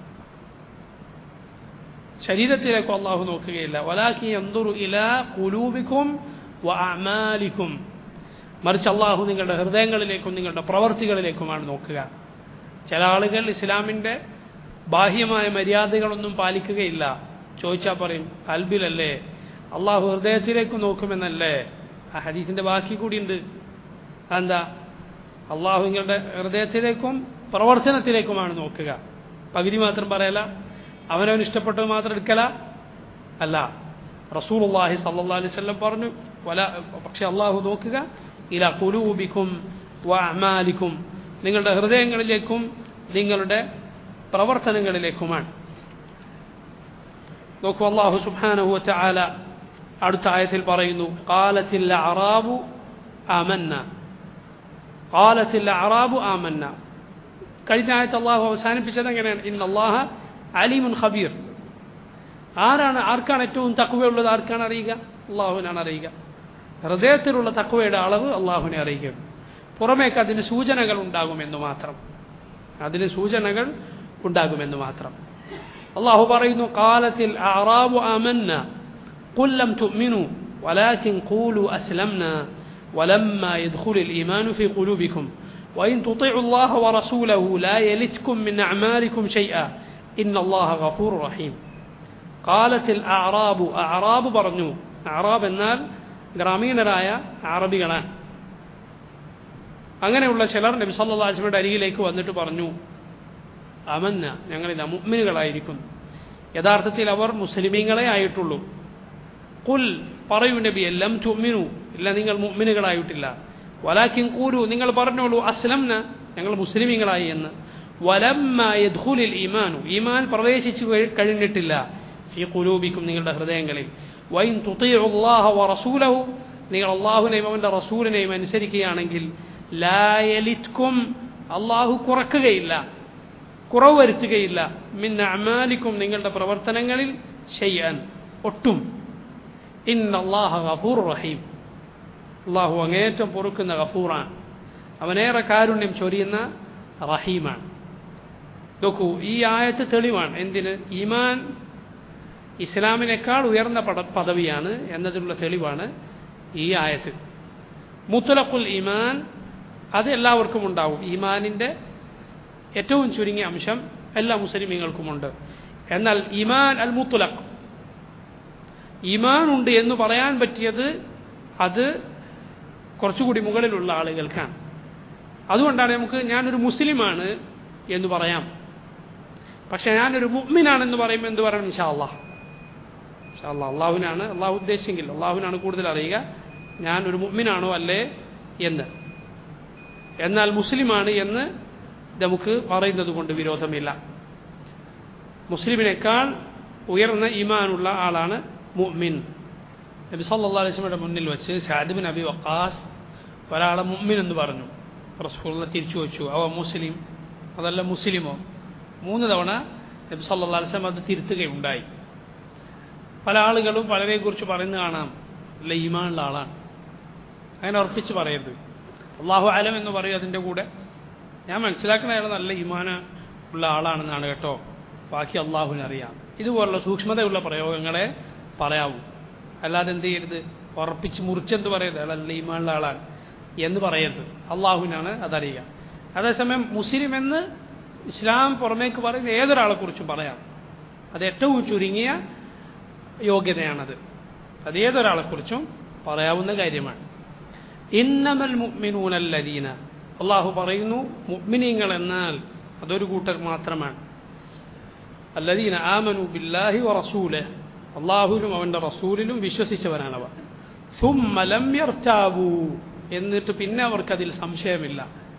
A: ശരീരത്തിലേക്കോ അള്ളാഹു നോക്കുകയില്ല. വലാകിൻ യൻദുറു ഇലാ ഖുലൂബിക്കും വഅഅമാലിക്കും. മറിച്ച് അള്ളാഹു നിങ്ങളുടെ ഹൃദയങ്ങളിലേക്കും നിങ്ങളുടെ പ്രവർത്തികളിലേക്കുമാണ് നോക്കുക. ചില ആളുകൾ ഇസ്ലാമിൻ്റെ ബാഹ്യമായ മര്യാദകളൊന്നും പാലിക്കുകയില്ല. ചോദിച്ചാൽ പറയും, കൽബിലല്ലേ, അള്ളാഹു ഹൃദയത്തിലേക്ക് നോക്കുമെന്നല്ലേ? ആ ഹദീസിൻ്റെ ബാക്കി കൂടിയുണ്ട്. എന്താ? അള്ളാഹു നിങ്ങളുടെ ഹൃദയത്തിലേക്കും പ്രവർത്തനത്തിലേക്കുമാണ് നോക്കുക. പകുതി മാത്രം പറയല, അവനവൻ ഇഷ്ടപ്പെട്ടത് മാത്രം എടുക്കല അല്ല. റസൂലുള്ളാഹി സ്വല്ലല്ലാഹു അലൈഹി വസല്ലം പറഞ്ഞു, പക്ഷെ അള്ളാഹു നോക്കുക ഇലാ ഖുലൂബിക്കും വഅഅമാലിക്കും, നിങ്ങളുടെ ഹൃദയങ്ങളിലേക്കും നിങ്ങളുടെ പ്രവർത്തനങ്ങളിലേക്കുമാണ്. നോക്കൂ, അള്ളാഹു സുബ്ഹാനഹു വതആല അടുത്ത ആയത്തിൽ പറയുന്നു, ഖാലത്തിൽ അഅറാബു ആമന്ന, ഖാലത്തിൽ അഅറാബു ആമന്ന. കഴിഞ്ഞ ആയത്ത് അള്ളാഹു അവസാനിപ്പിച്ചത് എങ്ങനെയാണ്? ഇന്നല്ലാഹ അലീമുൻ ഖബീർ. ആർക്കാണ് ഏറ്റവും തഖ്വയുള്ളത്? ആർക്കാണ് അറിയുക? അള്ളാഹുവിനാണ് അറിയുക. ഹൃദയത്തിലുള്ള തഖ്വയുടെ അളവ് അള്ളാഹുവിനെ അറിയുക. പുറമേക്ക് അതിന് സൂചനകൾ ഉണ്ടാകുമെന്ന് മാത്രം. അള്ളാഹു പറയുന്നു, ഖാലത്തിൽ അഅറാബു ആമന്ന ഖുൽ ലം തുഅ്മിനു വലാകിൻ ഖൂലു അസ്ലംനാ വലമ്മാ യദ്ഖുലുൽ ഈമാനു ഫീ ഖുലൂബിക്കും വഇൻ തുതിഉ അല്ലാഹ വറസൂലഹു ലാ യലിത്കും മിൻ അഅമാലിക്കും ശൈഅ ഇന്നല്ലാഹ ഗഫൂറുർ റഹീം. ഖാലത്തിൽ അഅറാബു പറഞ്ഞു. അഅറാബ് എന്നാൽ ഗ്രാമീണരായ അറബികളാണ്. അങ്ങനെയുള്ള ചിലർ നബി സല്ലല്ലാഹു അലൈഹി വസല്ലമയുടെ അരികിലേക്ക് വന്നിട്ട് പറഞ്ഞു, ആമന്ന, ഞങ്ങളിതാ മുഅ്മിനുകളായിരിക്കുന്നു. യഥാർത്ഥത്തിൽ അവർ മുസ്ലിമീങ്ങളെ ആയിട്ടുള്ളൂ. ഖുൽ, പറയൂ നബിയെ, ലം തുഅ്മിനു, ഇല്ല, നിങ്ങൾ മുഅ്മിനുകളായിട്ടില്ല. വലാകിൻ ഖൂലു, നിങ്ങൾ പറഞ്ഞോളൂ, അസ്ലംന, ഞങ്ങൾ മുസ്ലിമീങ്ങളായി എന്ന്. വലമ്മാ യദ്ഖുലുൽ ഈമാനു, ഈമാൻ പ്രവേശിച്ചു കഴിഞ്ഞിട്ടില്ല, ഫീ ഖുലൂബിക്കും, നിങ്ങളുടെ ഹൃദയങ്ങളിൽ. വൈൻ തുതീഉല്ലാഹ വറസൂലഹു, നിങ്ങൾ അള്ളാഹുവിനെയും അവൻ്റെ റസൂലിനെയും അനുസരിക്കുകയാണെങ്കിൽ ലാ യലിത്കും, അള്ളാഹു കുറക്കുകയില്ല, കുറവ് വരുത്തുകയില്ല, മിൻ അഅമാലിക്കും, നിങ്ങളുടെ പ്രവർത്തനങ്ങളിൽ ഷൈഅൻ, ഒട്ടും. ഇന്നല്ലാഹ ഗഫൂറുർ റഹീം, അള്ളാഹു അങ്ങേറ്റം പൊറുക്കുന്ന ഗഫൂറാണ്, അവനേറെ കാരുണ്യം ചൊരിയുന്ന റഹീമാണ്. നോക്കൂ, ഈ ആയത്ത് തെളിവാണ് എന്തിന്? ഈമാൻ ഇസ്ലാമിനേക്കാൾ ഉയർന്ന പദവിയാണ് എന്നതിനുള്ള തെളിവാണ് ഈ ആയത്ത്. മുത്ലഖുൽ ഈമാൻ അത് എല്ലാവർക്കും ഉണ്ടാവും. ഈമാനിൻ്റെ ഏറ്റവും ചുരുങ്ങിയ അംശം എല്ലാ മുസ്ലിമീങ്ങൾക്കുമുണ്ട്. എന്നാൽ ഈമാൻ അൽ മുത്ലഖ്, ഈമാൻ ഉണ്ട് എന്ന് പറയാൻ പറ്റിയത് അത് കുറച്ചുകൂടി മുകളിലുള്ള ആളുകൾക്കാണ്. അതുകൊണ്ടാണ് നമുക്ക് ഞാനൊരു മുസ്ലിമാണ് എന്ന് പറയാം, പക്ഷെ ഞാനൊരു മുഅ്മിനാണെന്ന് പറയുമ്പോൾ എന്ത് പറയണം? ഇൻഷാ അല്ലാഹ്, ഇൻഷാ അല്ലാഹ്, അള്ളാഹുവിനാണ്, അള്ളാഹു ഉദ്ദേശിച്ചെങ്കിൽ അള്ളാഹുവിനാണ് കൂടുതൽ അറിയുക ഞാനൊരു മുഅ്മിനാണോ അല്ലേ എന്ന്. എന്നാൽ മുസ്ലിമാണ് എന്ന് നമുക്ക് പറയുന്നത് കൊണ്ട് വിരോധമില്ല. മുസ്ലിമിനേക്കാൾ ഉയർന്ന ഈമാനുള്ള ആളാണ് മുഅ്മിൻ. നബി സല്ലല്ലാഹു അലൈഹി വസല്ലമയുടെ മുന്നിൽ വെച്ച് സഅദ് ബിൻ അബി വഖാസ് ഒരാളെ മുഅ്മിൻ എന്ന് പറഞ്ഞു. റസൂലുള്ളാഹി തിരിച്ചു വെച്ചു, അവ മുസ്ലിം അതല്ല മുസ്ലിമോ? 3 തവണ നബി സല്ലല്ലാഹു അലൈഹി വസല്ലം അത് തിരുത്തുകയുണ്ടായി. പല ആളുകളും പലരെക്കുറിച്ച് പറയുന്നത് കാണാം, അല്ല ഈമാനുള്ള ആളാണ്, അങ്ങനെ ഉറപ്പിച്ച് പറയരുത്. അല്ലാഹു അലം എന്ന് പറയും അതിൻ്റെ കൂടെ. ഞാൻ മനസ്സിലാക്കുന്ന അയാൾ നല്ല ഈമാന ഉള്ള ആളാണെന്നാണ് കേട്ടോ, ബാക്കി അള്ളാഹുവിനറിയാം. ഇതുപോലുള്ള സൂക്ഷ്മതയുള്ള പ്രയോഗങ്ങളെ പറയാവൂ. അല്ലാതെ എന്ത് ചെയ്യരുത്, ഉറപ്പിച്ച് മുറിച്ചെന്ത് പറയരുത്, അയാൾ നല്ല ഈമാനുള്ള ആളാണ് എന്ന് പറയരുത്. അള്ളാഹുവിനാണ് അതറിയുക. അതേസമയം മുസ്ലിം എന്ന് ഇസ്ലാം പുറമേക്ക് പറയുന്ന ഏതൊരാളെക്കുറിച്ചും പറയാം. അത് ഏറ്റവും ചുരുങ്ങിയ യോഗ്യതയാണത്. അത് ഏതൊരാളെക്കുറിച്ചും പറയാവുന്ന കാര്യമാണ്. ഇന്നമൽ മുഅ്മിനൂന അല്ലദീന, അള്ളാഹു പറയുന്നു മുഅ്മിനീങ്ങൾ എന്നാൽ അതൊരു കൂട്ടർ മാത്രമാണ്. അല്ലദീന ആമനു ബില്ലാഹി വറസൂലിഹി, അള്ളാഹുവിലും അവൻ്റെ റസൂലിലും വിശ്വസിച്ചവരാണവർ. സുമ്മ ലം യർതാബൂ, എന്നിട്ട് പിന്നെ അവർക്കതിൽ സംശയമില്ല.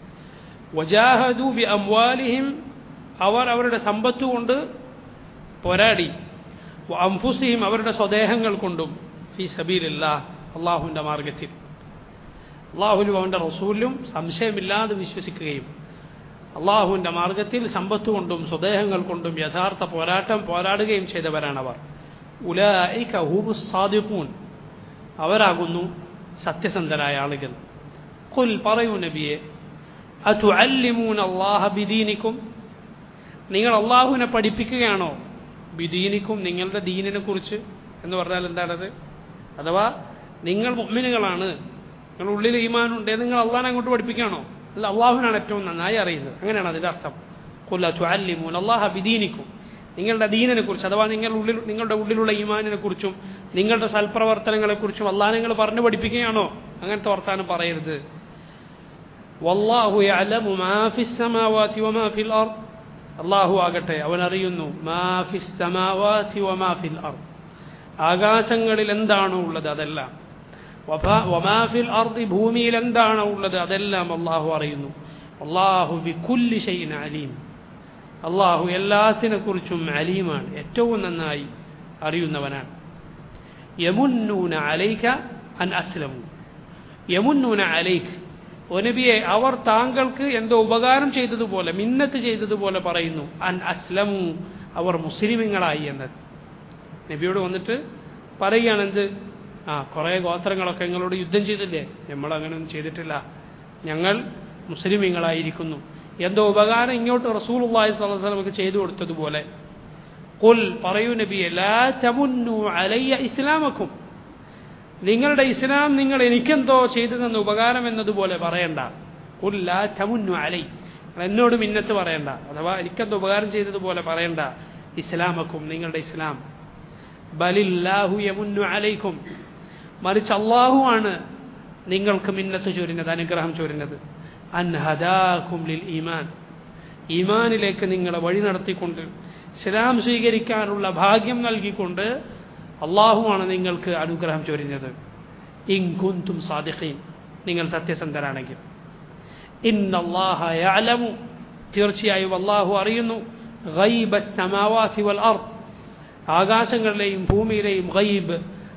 A: വജാഹദു ബി അംവാലിഹിം, അവർ അവരുടെ സമ്പത്ത് കൊണ്ട് പോരാടി. വ അൻഫുസിഹിം, അവരുടെ സ്വദേഹങ്ങൾ കൊണ്ടും. ഫീ സബീലില്ലാഹ്, അള്ളാഹുവിൻ്റെ മാർഗത്തിൽ. അള്ളാഹുലും അവൻ്റെ റസൂലിലും സംശയമില്ലാതെ വിശ്വസിക്കുകയും അള്ളാഹുവിൻ്റെ മാർഗത്തിൽ സമ്പത്ത് കൊണ്ടും സ്വദേഹങ്ങൾ കൊണ്ടും യഥാർത്ഥ പോരാടുകയും ചെയ്തവരാണവർ. ഉലൈക ഹുമുസ് സാദിഖൂൻ, അവരാകുന്നു സത്യസന്ധരായ ആളുകൾ. ഖുൽ, പറയൂ നബിയെ, അതുഅല്ലിമൂന അല്ലാഹ ബിദീനിക്കും, നിങ്ങൾ അള്ളാഹുവിനെ പഠിപ്പിക്കുകയാണോ? ബിദീനിക്കും, നിങ്ങളുടെ ദീനിനെ കുറിച്ച് എന്ന് പറഞ്ഞാൽ എന്താണത്? അഥവാ നിങ്ങൾ മുഅ്മിനുകളാണ്, നിങ്ങളുടെ ഉള്ളിൽ ഈമാനുണ്ട്, നിങ്ങൾ അള്ളാഹിനെ അങ്ങോട്ട് പഠിപ്പിക്കുകയാണോ? അല്ല, അള്ളാഹുവിനാണ് ഏറ്റവും നന്നായി അറിയുന്നത്, അങ്ങനെയാണ് അതിൻ്റെ അർത്ഥം. ഖുൽ അതുഅല്ലിമൂന അല്ലാഹ ബിദീനിക്കും, നിങ്ങളുടെ ദീനിനെ കുറിച്ച് അഥവാ നിങ്ങളുടെ ഉള്ളിലുള്ള ഈമാനിനെ കുറിച്ചും നിങ്ങളുടെ സൽപ്രവർത്തനങ്ങളെക്കുറിച്ചും അള്ളാഹ് നിങ്ങൾ പറഞ്ഞു പഠിപ്പിക്കുകയാണോ? അങ്ങനത്തെ വർത്താനം പറയരുത്. വല്ലാഹു യഅലമു മാ ഫിസ് സമാവാതി വമാ ഫിൽ അർദ്, അള്ളാഹു ആകട്ടെ അവൻ അറിയുന്നു മാ ഫിസ് സമാവാതി വമാ ഫിൽ അർദ്, ആകാശങ്ങളിൽ എന്താണോ ഉള്ളത് അതെല്ലാം, വമാ ഫിൽ അർദ്, ഭൂമിയിൽ എന്താണോ ഉള്ളത് അതെല്ലാം അള്ളാഹു അറിയുന്നു. അല്ലാഹു ബികുല്ലി ഷൈഇൻ അലീം, അള്ളാഹു എല്ലാത്തിനെ കുറിച്ചും അലീമാണ്, ഏറ്റവും നന്നായി അറിയുന്നവനാണ്. യമുന്നൂന അലൈക അൻ അസ്ലമു, യമുന്നൂന അലൈക്, ഓ നബിയെ, അവർ താങ്കൾക്ക് എന്തോ ഉപകാരം ചെയ്തതുപോലെ, മിന്നത്ത് ചെയ്തതുപോലെ പറയുന്നു. അൻ അസ്ലമു, അവർ മുസ്ലിമീങ്ങളായി എന്നത്. നബിയോട് വന്നിട്ട് പറയുകയാണ് എന്ത്? കുറേ ഗോത്രങ്ങളൊക്കെ നിങ്ങളോട് യുദ്ധം ചെയ്തില്ലേ? നമ്മളങ്ങനെയൊന്നും ചെയ്തിട്ടില്ല, ഞങ്ങൾ മുസ്ലിമീങ്ങളായിരിക്കുന്നു. എന്തോ ഉപകാരം ഇങ്ങോട്ട് റസൂലുള്ളാഹി സ്വല്ലല്ലാഹു അലൈഹി വസല്ലം ചെയ്തു കൊടുത്തതുപോലെ. ഖുൽ, പറയൂ നബിയെ, ലാ തമുന്നു അലയ്യ ഇസ്ലാമക്കും, നിങ്ങളുടെ ഇസ്ലാം നിങ്ങൾ എനിക്കെന്തോ ചെയ്തു തന്ന ഉപകാരം എന്നതുപോലെ പറയണ്ട. ഖുൽ ലാ തമുന്നു അലൈ, എന്നോട് മിന്നത്ത് പറയണ്ട, അഥവാ എനിക്കെന്തോ ഉപകാരം ചെയ്തതുപോലെ പറയണ്ട. ഇസ്ലാമക്കും, നിങ്ങളുടെ ഇസ്ലാം. ബലില്ലാഹു യമുന്നു അലൈക്കും, മറിച്ച് അള്ളാഹു ആണ് നിങ്ങൾക്ക് മിന്നത്ത് ചൊരിഞ്ഞത്, അനുഗ്രഹം ചൊരിഞ്ഞത്. അൻ ഹദാകും ലിൽ ഈമാൻ, ഈമാനിലേക്ക് നിങ്ങളെ വഴി നടത്തിക്കൊണ്ട് ഇസ്ലാം സ്വീകരിക്കാനുള്ള ഭാഗ്യം നൽകിക്കൊണ്ട് അള്ളാഹുവാണ് നിങ്ങൾക്ക് അനുഗ്രഹം ചൊരിഞ്ഞത്. ഇൻ കുൻതും സാദിഖീൻ, നിങ്ങൾ സത്യസന്ധരാണെങ്കിൽ. ഇന്നല്ലാഹ യഅലമു, തീർച്ചയായും അള്ളാഹു അറിയുന്നു. ഗൈബസ് സമാവാതി വൽ അർദ്, ആകാശങ്ങളിലെയും ഭൂമിയിലെയും ഗൈബ്,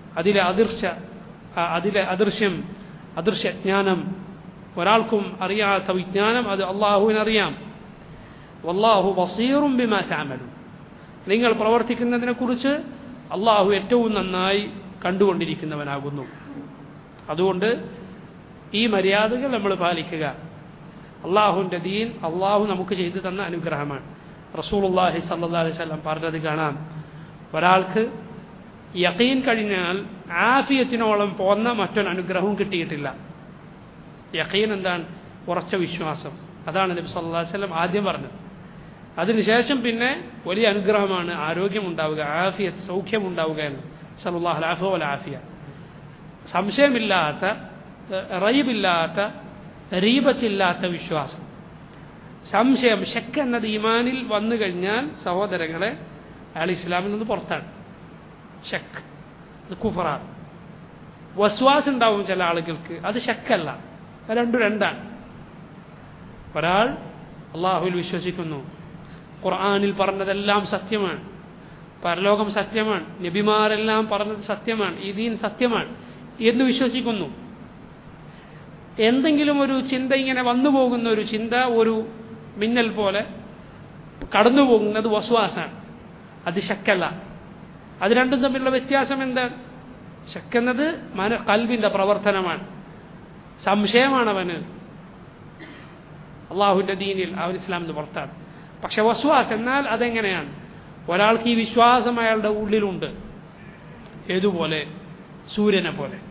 A: അതിലെ അദൃശ്യം അദൃശ്യജ്ഞാനം, ഒരാൾക്കും അറിയാത്ത വിജ്ഞാനം അത് അള്ളാഹുവിനറിയാം. വല്ലാഹു ബസീറും ബിമാ തഅമലൂൻ, നിങ്ങൾ പ്രവർത്തിക്കുന്നതിനെക്കുറിച്ച് അള്ളാഹു ഏറ്റവും നന്നായി കണ്ടുകൊണ്ടിരിക്കുന്നവനാകുന്നു. അതുകൊണ്ട് ഈ മര്യാദകൾ നമ്മൾ പാലിക്കുക. അള്ളാഹുവിൻ്റെ ദീൻ അള്ളാഹു നമുക്ക് ചെയ്തു തന്ന അനുഗ്രഹമാണ്. റസൂലുള്ളാഹി സ്വല്ലല്ലാഹു അലൈഹി വസല്ലം പറഞ്ഞത് കാണാം, ഒരാൾക്ക് യഖീൻ കഴിഞ്ഞാൽ ആഫിയത്തിനോളം പോന്ന മറ്റൊരു അനുഗ്രഹവും കിട്ടിയിട്ടില്ല. യഖീൻ എന്താണ്? ഉറച്ച വിശ്വാസം. അതാണ് നബി സല്ലല്ലാഹു അലൈഹി വസല്ലം ആദ്യം പറഞ്ഞത്. അതിനുശേഷം പിന്നെ വലിയ അനുഗ്രഹമാണ് ആരോഗ്യമുണ്ടാവുക, ആഫിയത്ത് സൗഖ്യമുണ്ടാവുക എന്ന്. സല്ലല്ലാഹു അലൈഹി വസല്ലം സംശയമില്ലാത്ത, റൈബില്ലാത്ത, റീബത്തില്ലാത്ത വിശ്വാസം. സംശയം, ശക്ക് എന്നത് ഈമാനിൽ വന്നു കഴിഞ്ഞാൽ സഹോദരങ്ങളെ അയാൾ ഇസ്ലാമിൽ നിന്ന് പുറത്താണ്. ശക്ക് അത് കുഫറാണ്. വസ്വാസ് ഉണ്ടാവും ചില ആളുകൾക്ക്, അത് ശക്കല്ല, രണ്ടാണ്. ഒരാൾ അള്ളാഹുവിൽ വിശ്വസിക്കുന്നു, ഖുർആനിൽ പറഞ്ഞതെല്ലാം സത്യമാണ്, പരലോകം സത്യമാണ്, നബിമാരെല്ലാം പറഞ്ഞത് സത്യമാണ്, ഈ ദീൻ സത്യമാണ് എന്ന് വിശ്വസിക്കുന്നു. എന്തെങ്കിലും ഒരു ചിന്ത ഇങ്ങനെ വന്നു പോകുന്ന ഒരു ചിന്ത, ഒരു മിന്നൽ പോലെ കടന്നു പോകുന്നത് വസ്വാസാണ്, അത് ശക്കല്ല. അത് രണ്ടും തമ്മിലുള്ള വ്യത്യാസം എന്താണ്? ശക്കെന്നത് ഖൽബിന്റെ പ്രവർത്തനമാണ്, സംശയമാണ് അവന് അള്ളാഹുവിൻ്റെ ദീനിൽ, അവൻ ഇസ്ലാമിന് പുറത്താണ്. പക്ഷെ വസ്വാസ് എന്നാൽ അതെങ്ങനെയാണ്? ഒരാൾക്ക് ഈ വിശ്വാസം അയാളുടെ ഉള്ളിലുണ്ട്, ഏതുപോലെ? സൂര്യനെ പോലെ.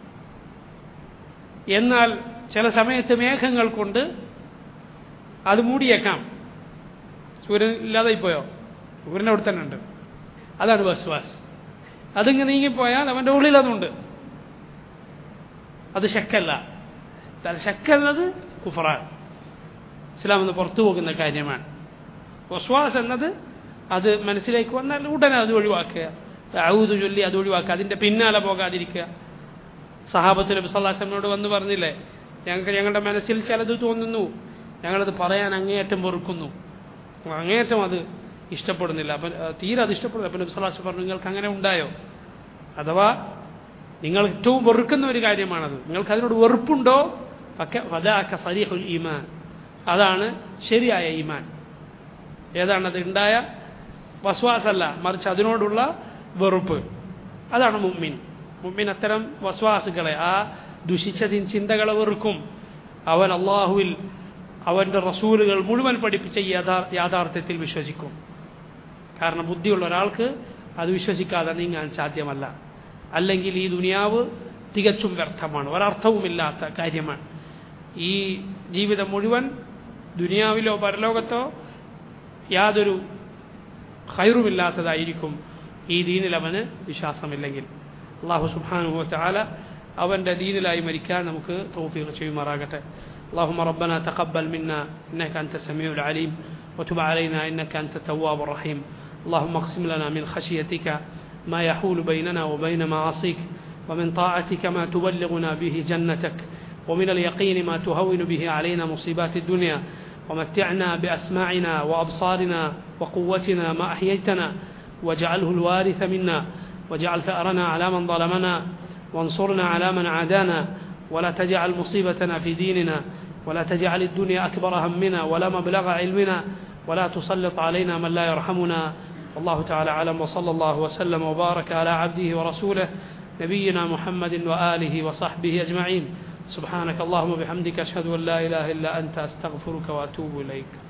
A: എന്നാൽ ചില സമയത്ത് മേഘങ്ങൾ കൊണ്ട് അത് മൂടിയേക്കാം. സൂര്യൻ ഇല്ലാതായിപ്പോയോ? സൂര്യൻ്റെ അവിടെ തന്നെ ഉണ്ട്. അതാണ് വസ്വാസ്. അതിങ്ങനെ നീങ്ങിപ്പോയാൽ അവൻ്റെ ഉള്ളിൽ അതുണ്ട്. അത് ശക്കല്ല. ശക്കെന്നത് കുഫറാൻ, ഇസ്ലാം എന്ന് പുറത്തു പോകുന്ന കാര്യമാണ്. വസ്വാസ് എന്നത് അത് മനസ്സിലേക്ക് വന്നാൽ ഉടനെ അത് ഒഴിവാക്കുക, ഔദു ചൊല്ലി അത് ഒഴിവാക്കുക, അതിൻ്റെ പിന്നാലെ പോകാതിരിക്കുക. സഹാബത്ത് നബി സല്ലല്ലാഹു അലൈഹി വസല്ലമയോട് വന്ന് പറഞ്ഞില്ലേ, ഞങ്ങളുടെ മനസ്സിൽ ചിലത് തോന്നുന്നു, ഞങ്ങളത് പറയാൻ അങ്ങേയറ്റം വെറുക്കുന്നു, അങ്ങേയറ്റം അത് ഇഷ്ടപ്പെടുന്നില്ല, അപ്പം തീരെ അത് ഇഷ്ടപ്പെടുന്നില്ല. അപ്പം നബി സല്ലല്ലാഹു അലൈഹി വസല്ലം പറഞ്ഞു, നിങ്ങൾക്ക് അങ്ങനെ ഉണ്ടായോ? അഥവാ നിങ്ങൾ ഏറ്റവും വെറുക്കുന്ന ഒരു കാര്യമാണത്, നിങ്ങൾക്ക് അതിനോട് വെറുപ്പുണ്ടോ? ഫദാക സരീഹുൽ ഈമാൻ, അതാണ് ശരിയായ ഈമാൻ. ഏതാണത്? ഉണ്ടായ വസ്വാസല്ല, മറിച്ച് അതിനോടുള്ള വെറുപ്പ്. അതാണ് മുഅ്മിൻ. മുഅ്മിൻ അത്തരം വസ്വാസുകളെ, ആ ദുഷിച്ച ചിന്തകളെ വെറുക്കും. അവൻ അള്ളാഹുവിൽ അവൻ്റെ റസൂലുകൾ മുഴുവൻ പഠിപ്പിച്ച യാഥാർത്ഥ്യത്തിൽ വിശ്വസിക്കും. കാരണം ബുദ്ധിയുള്ള ഒരാൾക്ക് അത് വിശ്വസിക്കാതെ നീങ്ങാൻ സാധ്യമല്ല. അല്ലെങ്കിൽ ഈ ദുനിയാവ് തികച്ചും വ്യർത്ഥമാണ്, ഒരർത്ഥവുമില്ലാത്ത കാര്യമാണ്. ഈ ജീവിതം മുഴുവൻ ദുനിയാവിലോ പരലോകത്തോ യാതൊരു ഖൈറുമില്ലാത്തതായിരിക്കും ഈ ദീനിൽ അവന് വിശ്വാസമില്ലെങ്കിൽ. അല്ലാഹു സുബ്ഹാനഹു വ തആല അവൻ്റെ ദീനിലായി മരിക്കാൻ നമുക്ക് തൗഫീഖ് ചെയ്യുമാറാകട്ടെ. اللهم ربنا تقبل منا إنك أنت السميع العليم وتب علينا إنك أنت التواب الرحيم. اللهم اقسم لنا من خشيتك ما يحول بيننا وبين معاصيك، ومن طاعتك ما تبلغنا به جنتك، ومن اليقين ما تهون به علينا مصيبات الدنيا، ومتعنا بأسماعنا وأبصارنا وقوتنا ما أحييتنا، واجعله الوارث منا، واجعل ثأرنا على من ظلمنا، وانصرنا على من عادانا، ولا تجعل مصيبتنا في ديننا، ولا تجعل الدنيا أكبر همنا ولا مبلغ علمنا، ولا تسلط علينا من لا يرحمنا. والله تعالى أعلم، وصلى الله وسلم وبارك على عبده ورسوله نبينا محمد وآله وصحبه أجمعين. سبحانك اللهم وبحمدك أشهد أن لا إله إلا أنت أستغفرك وأتوب إليك.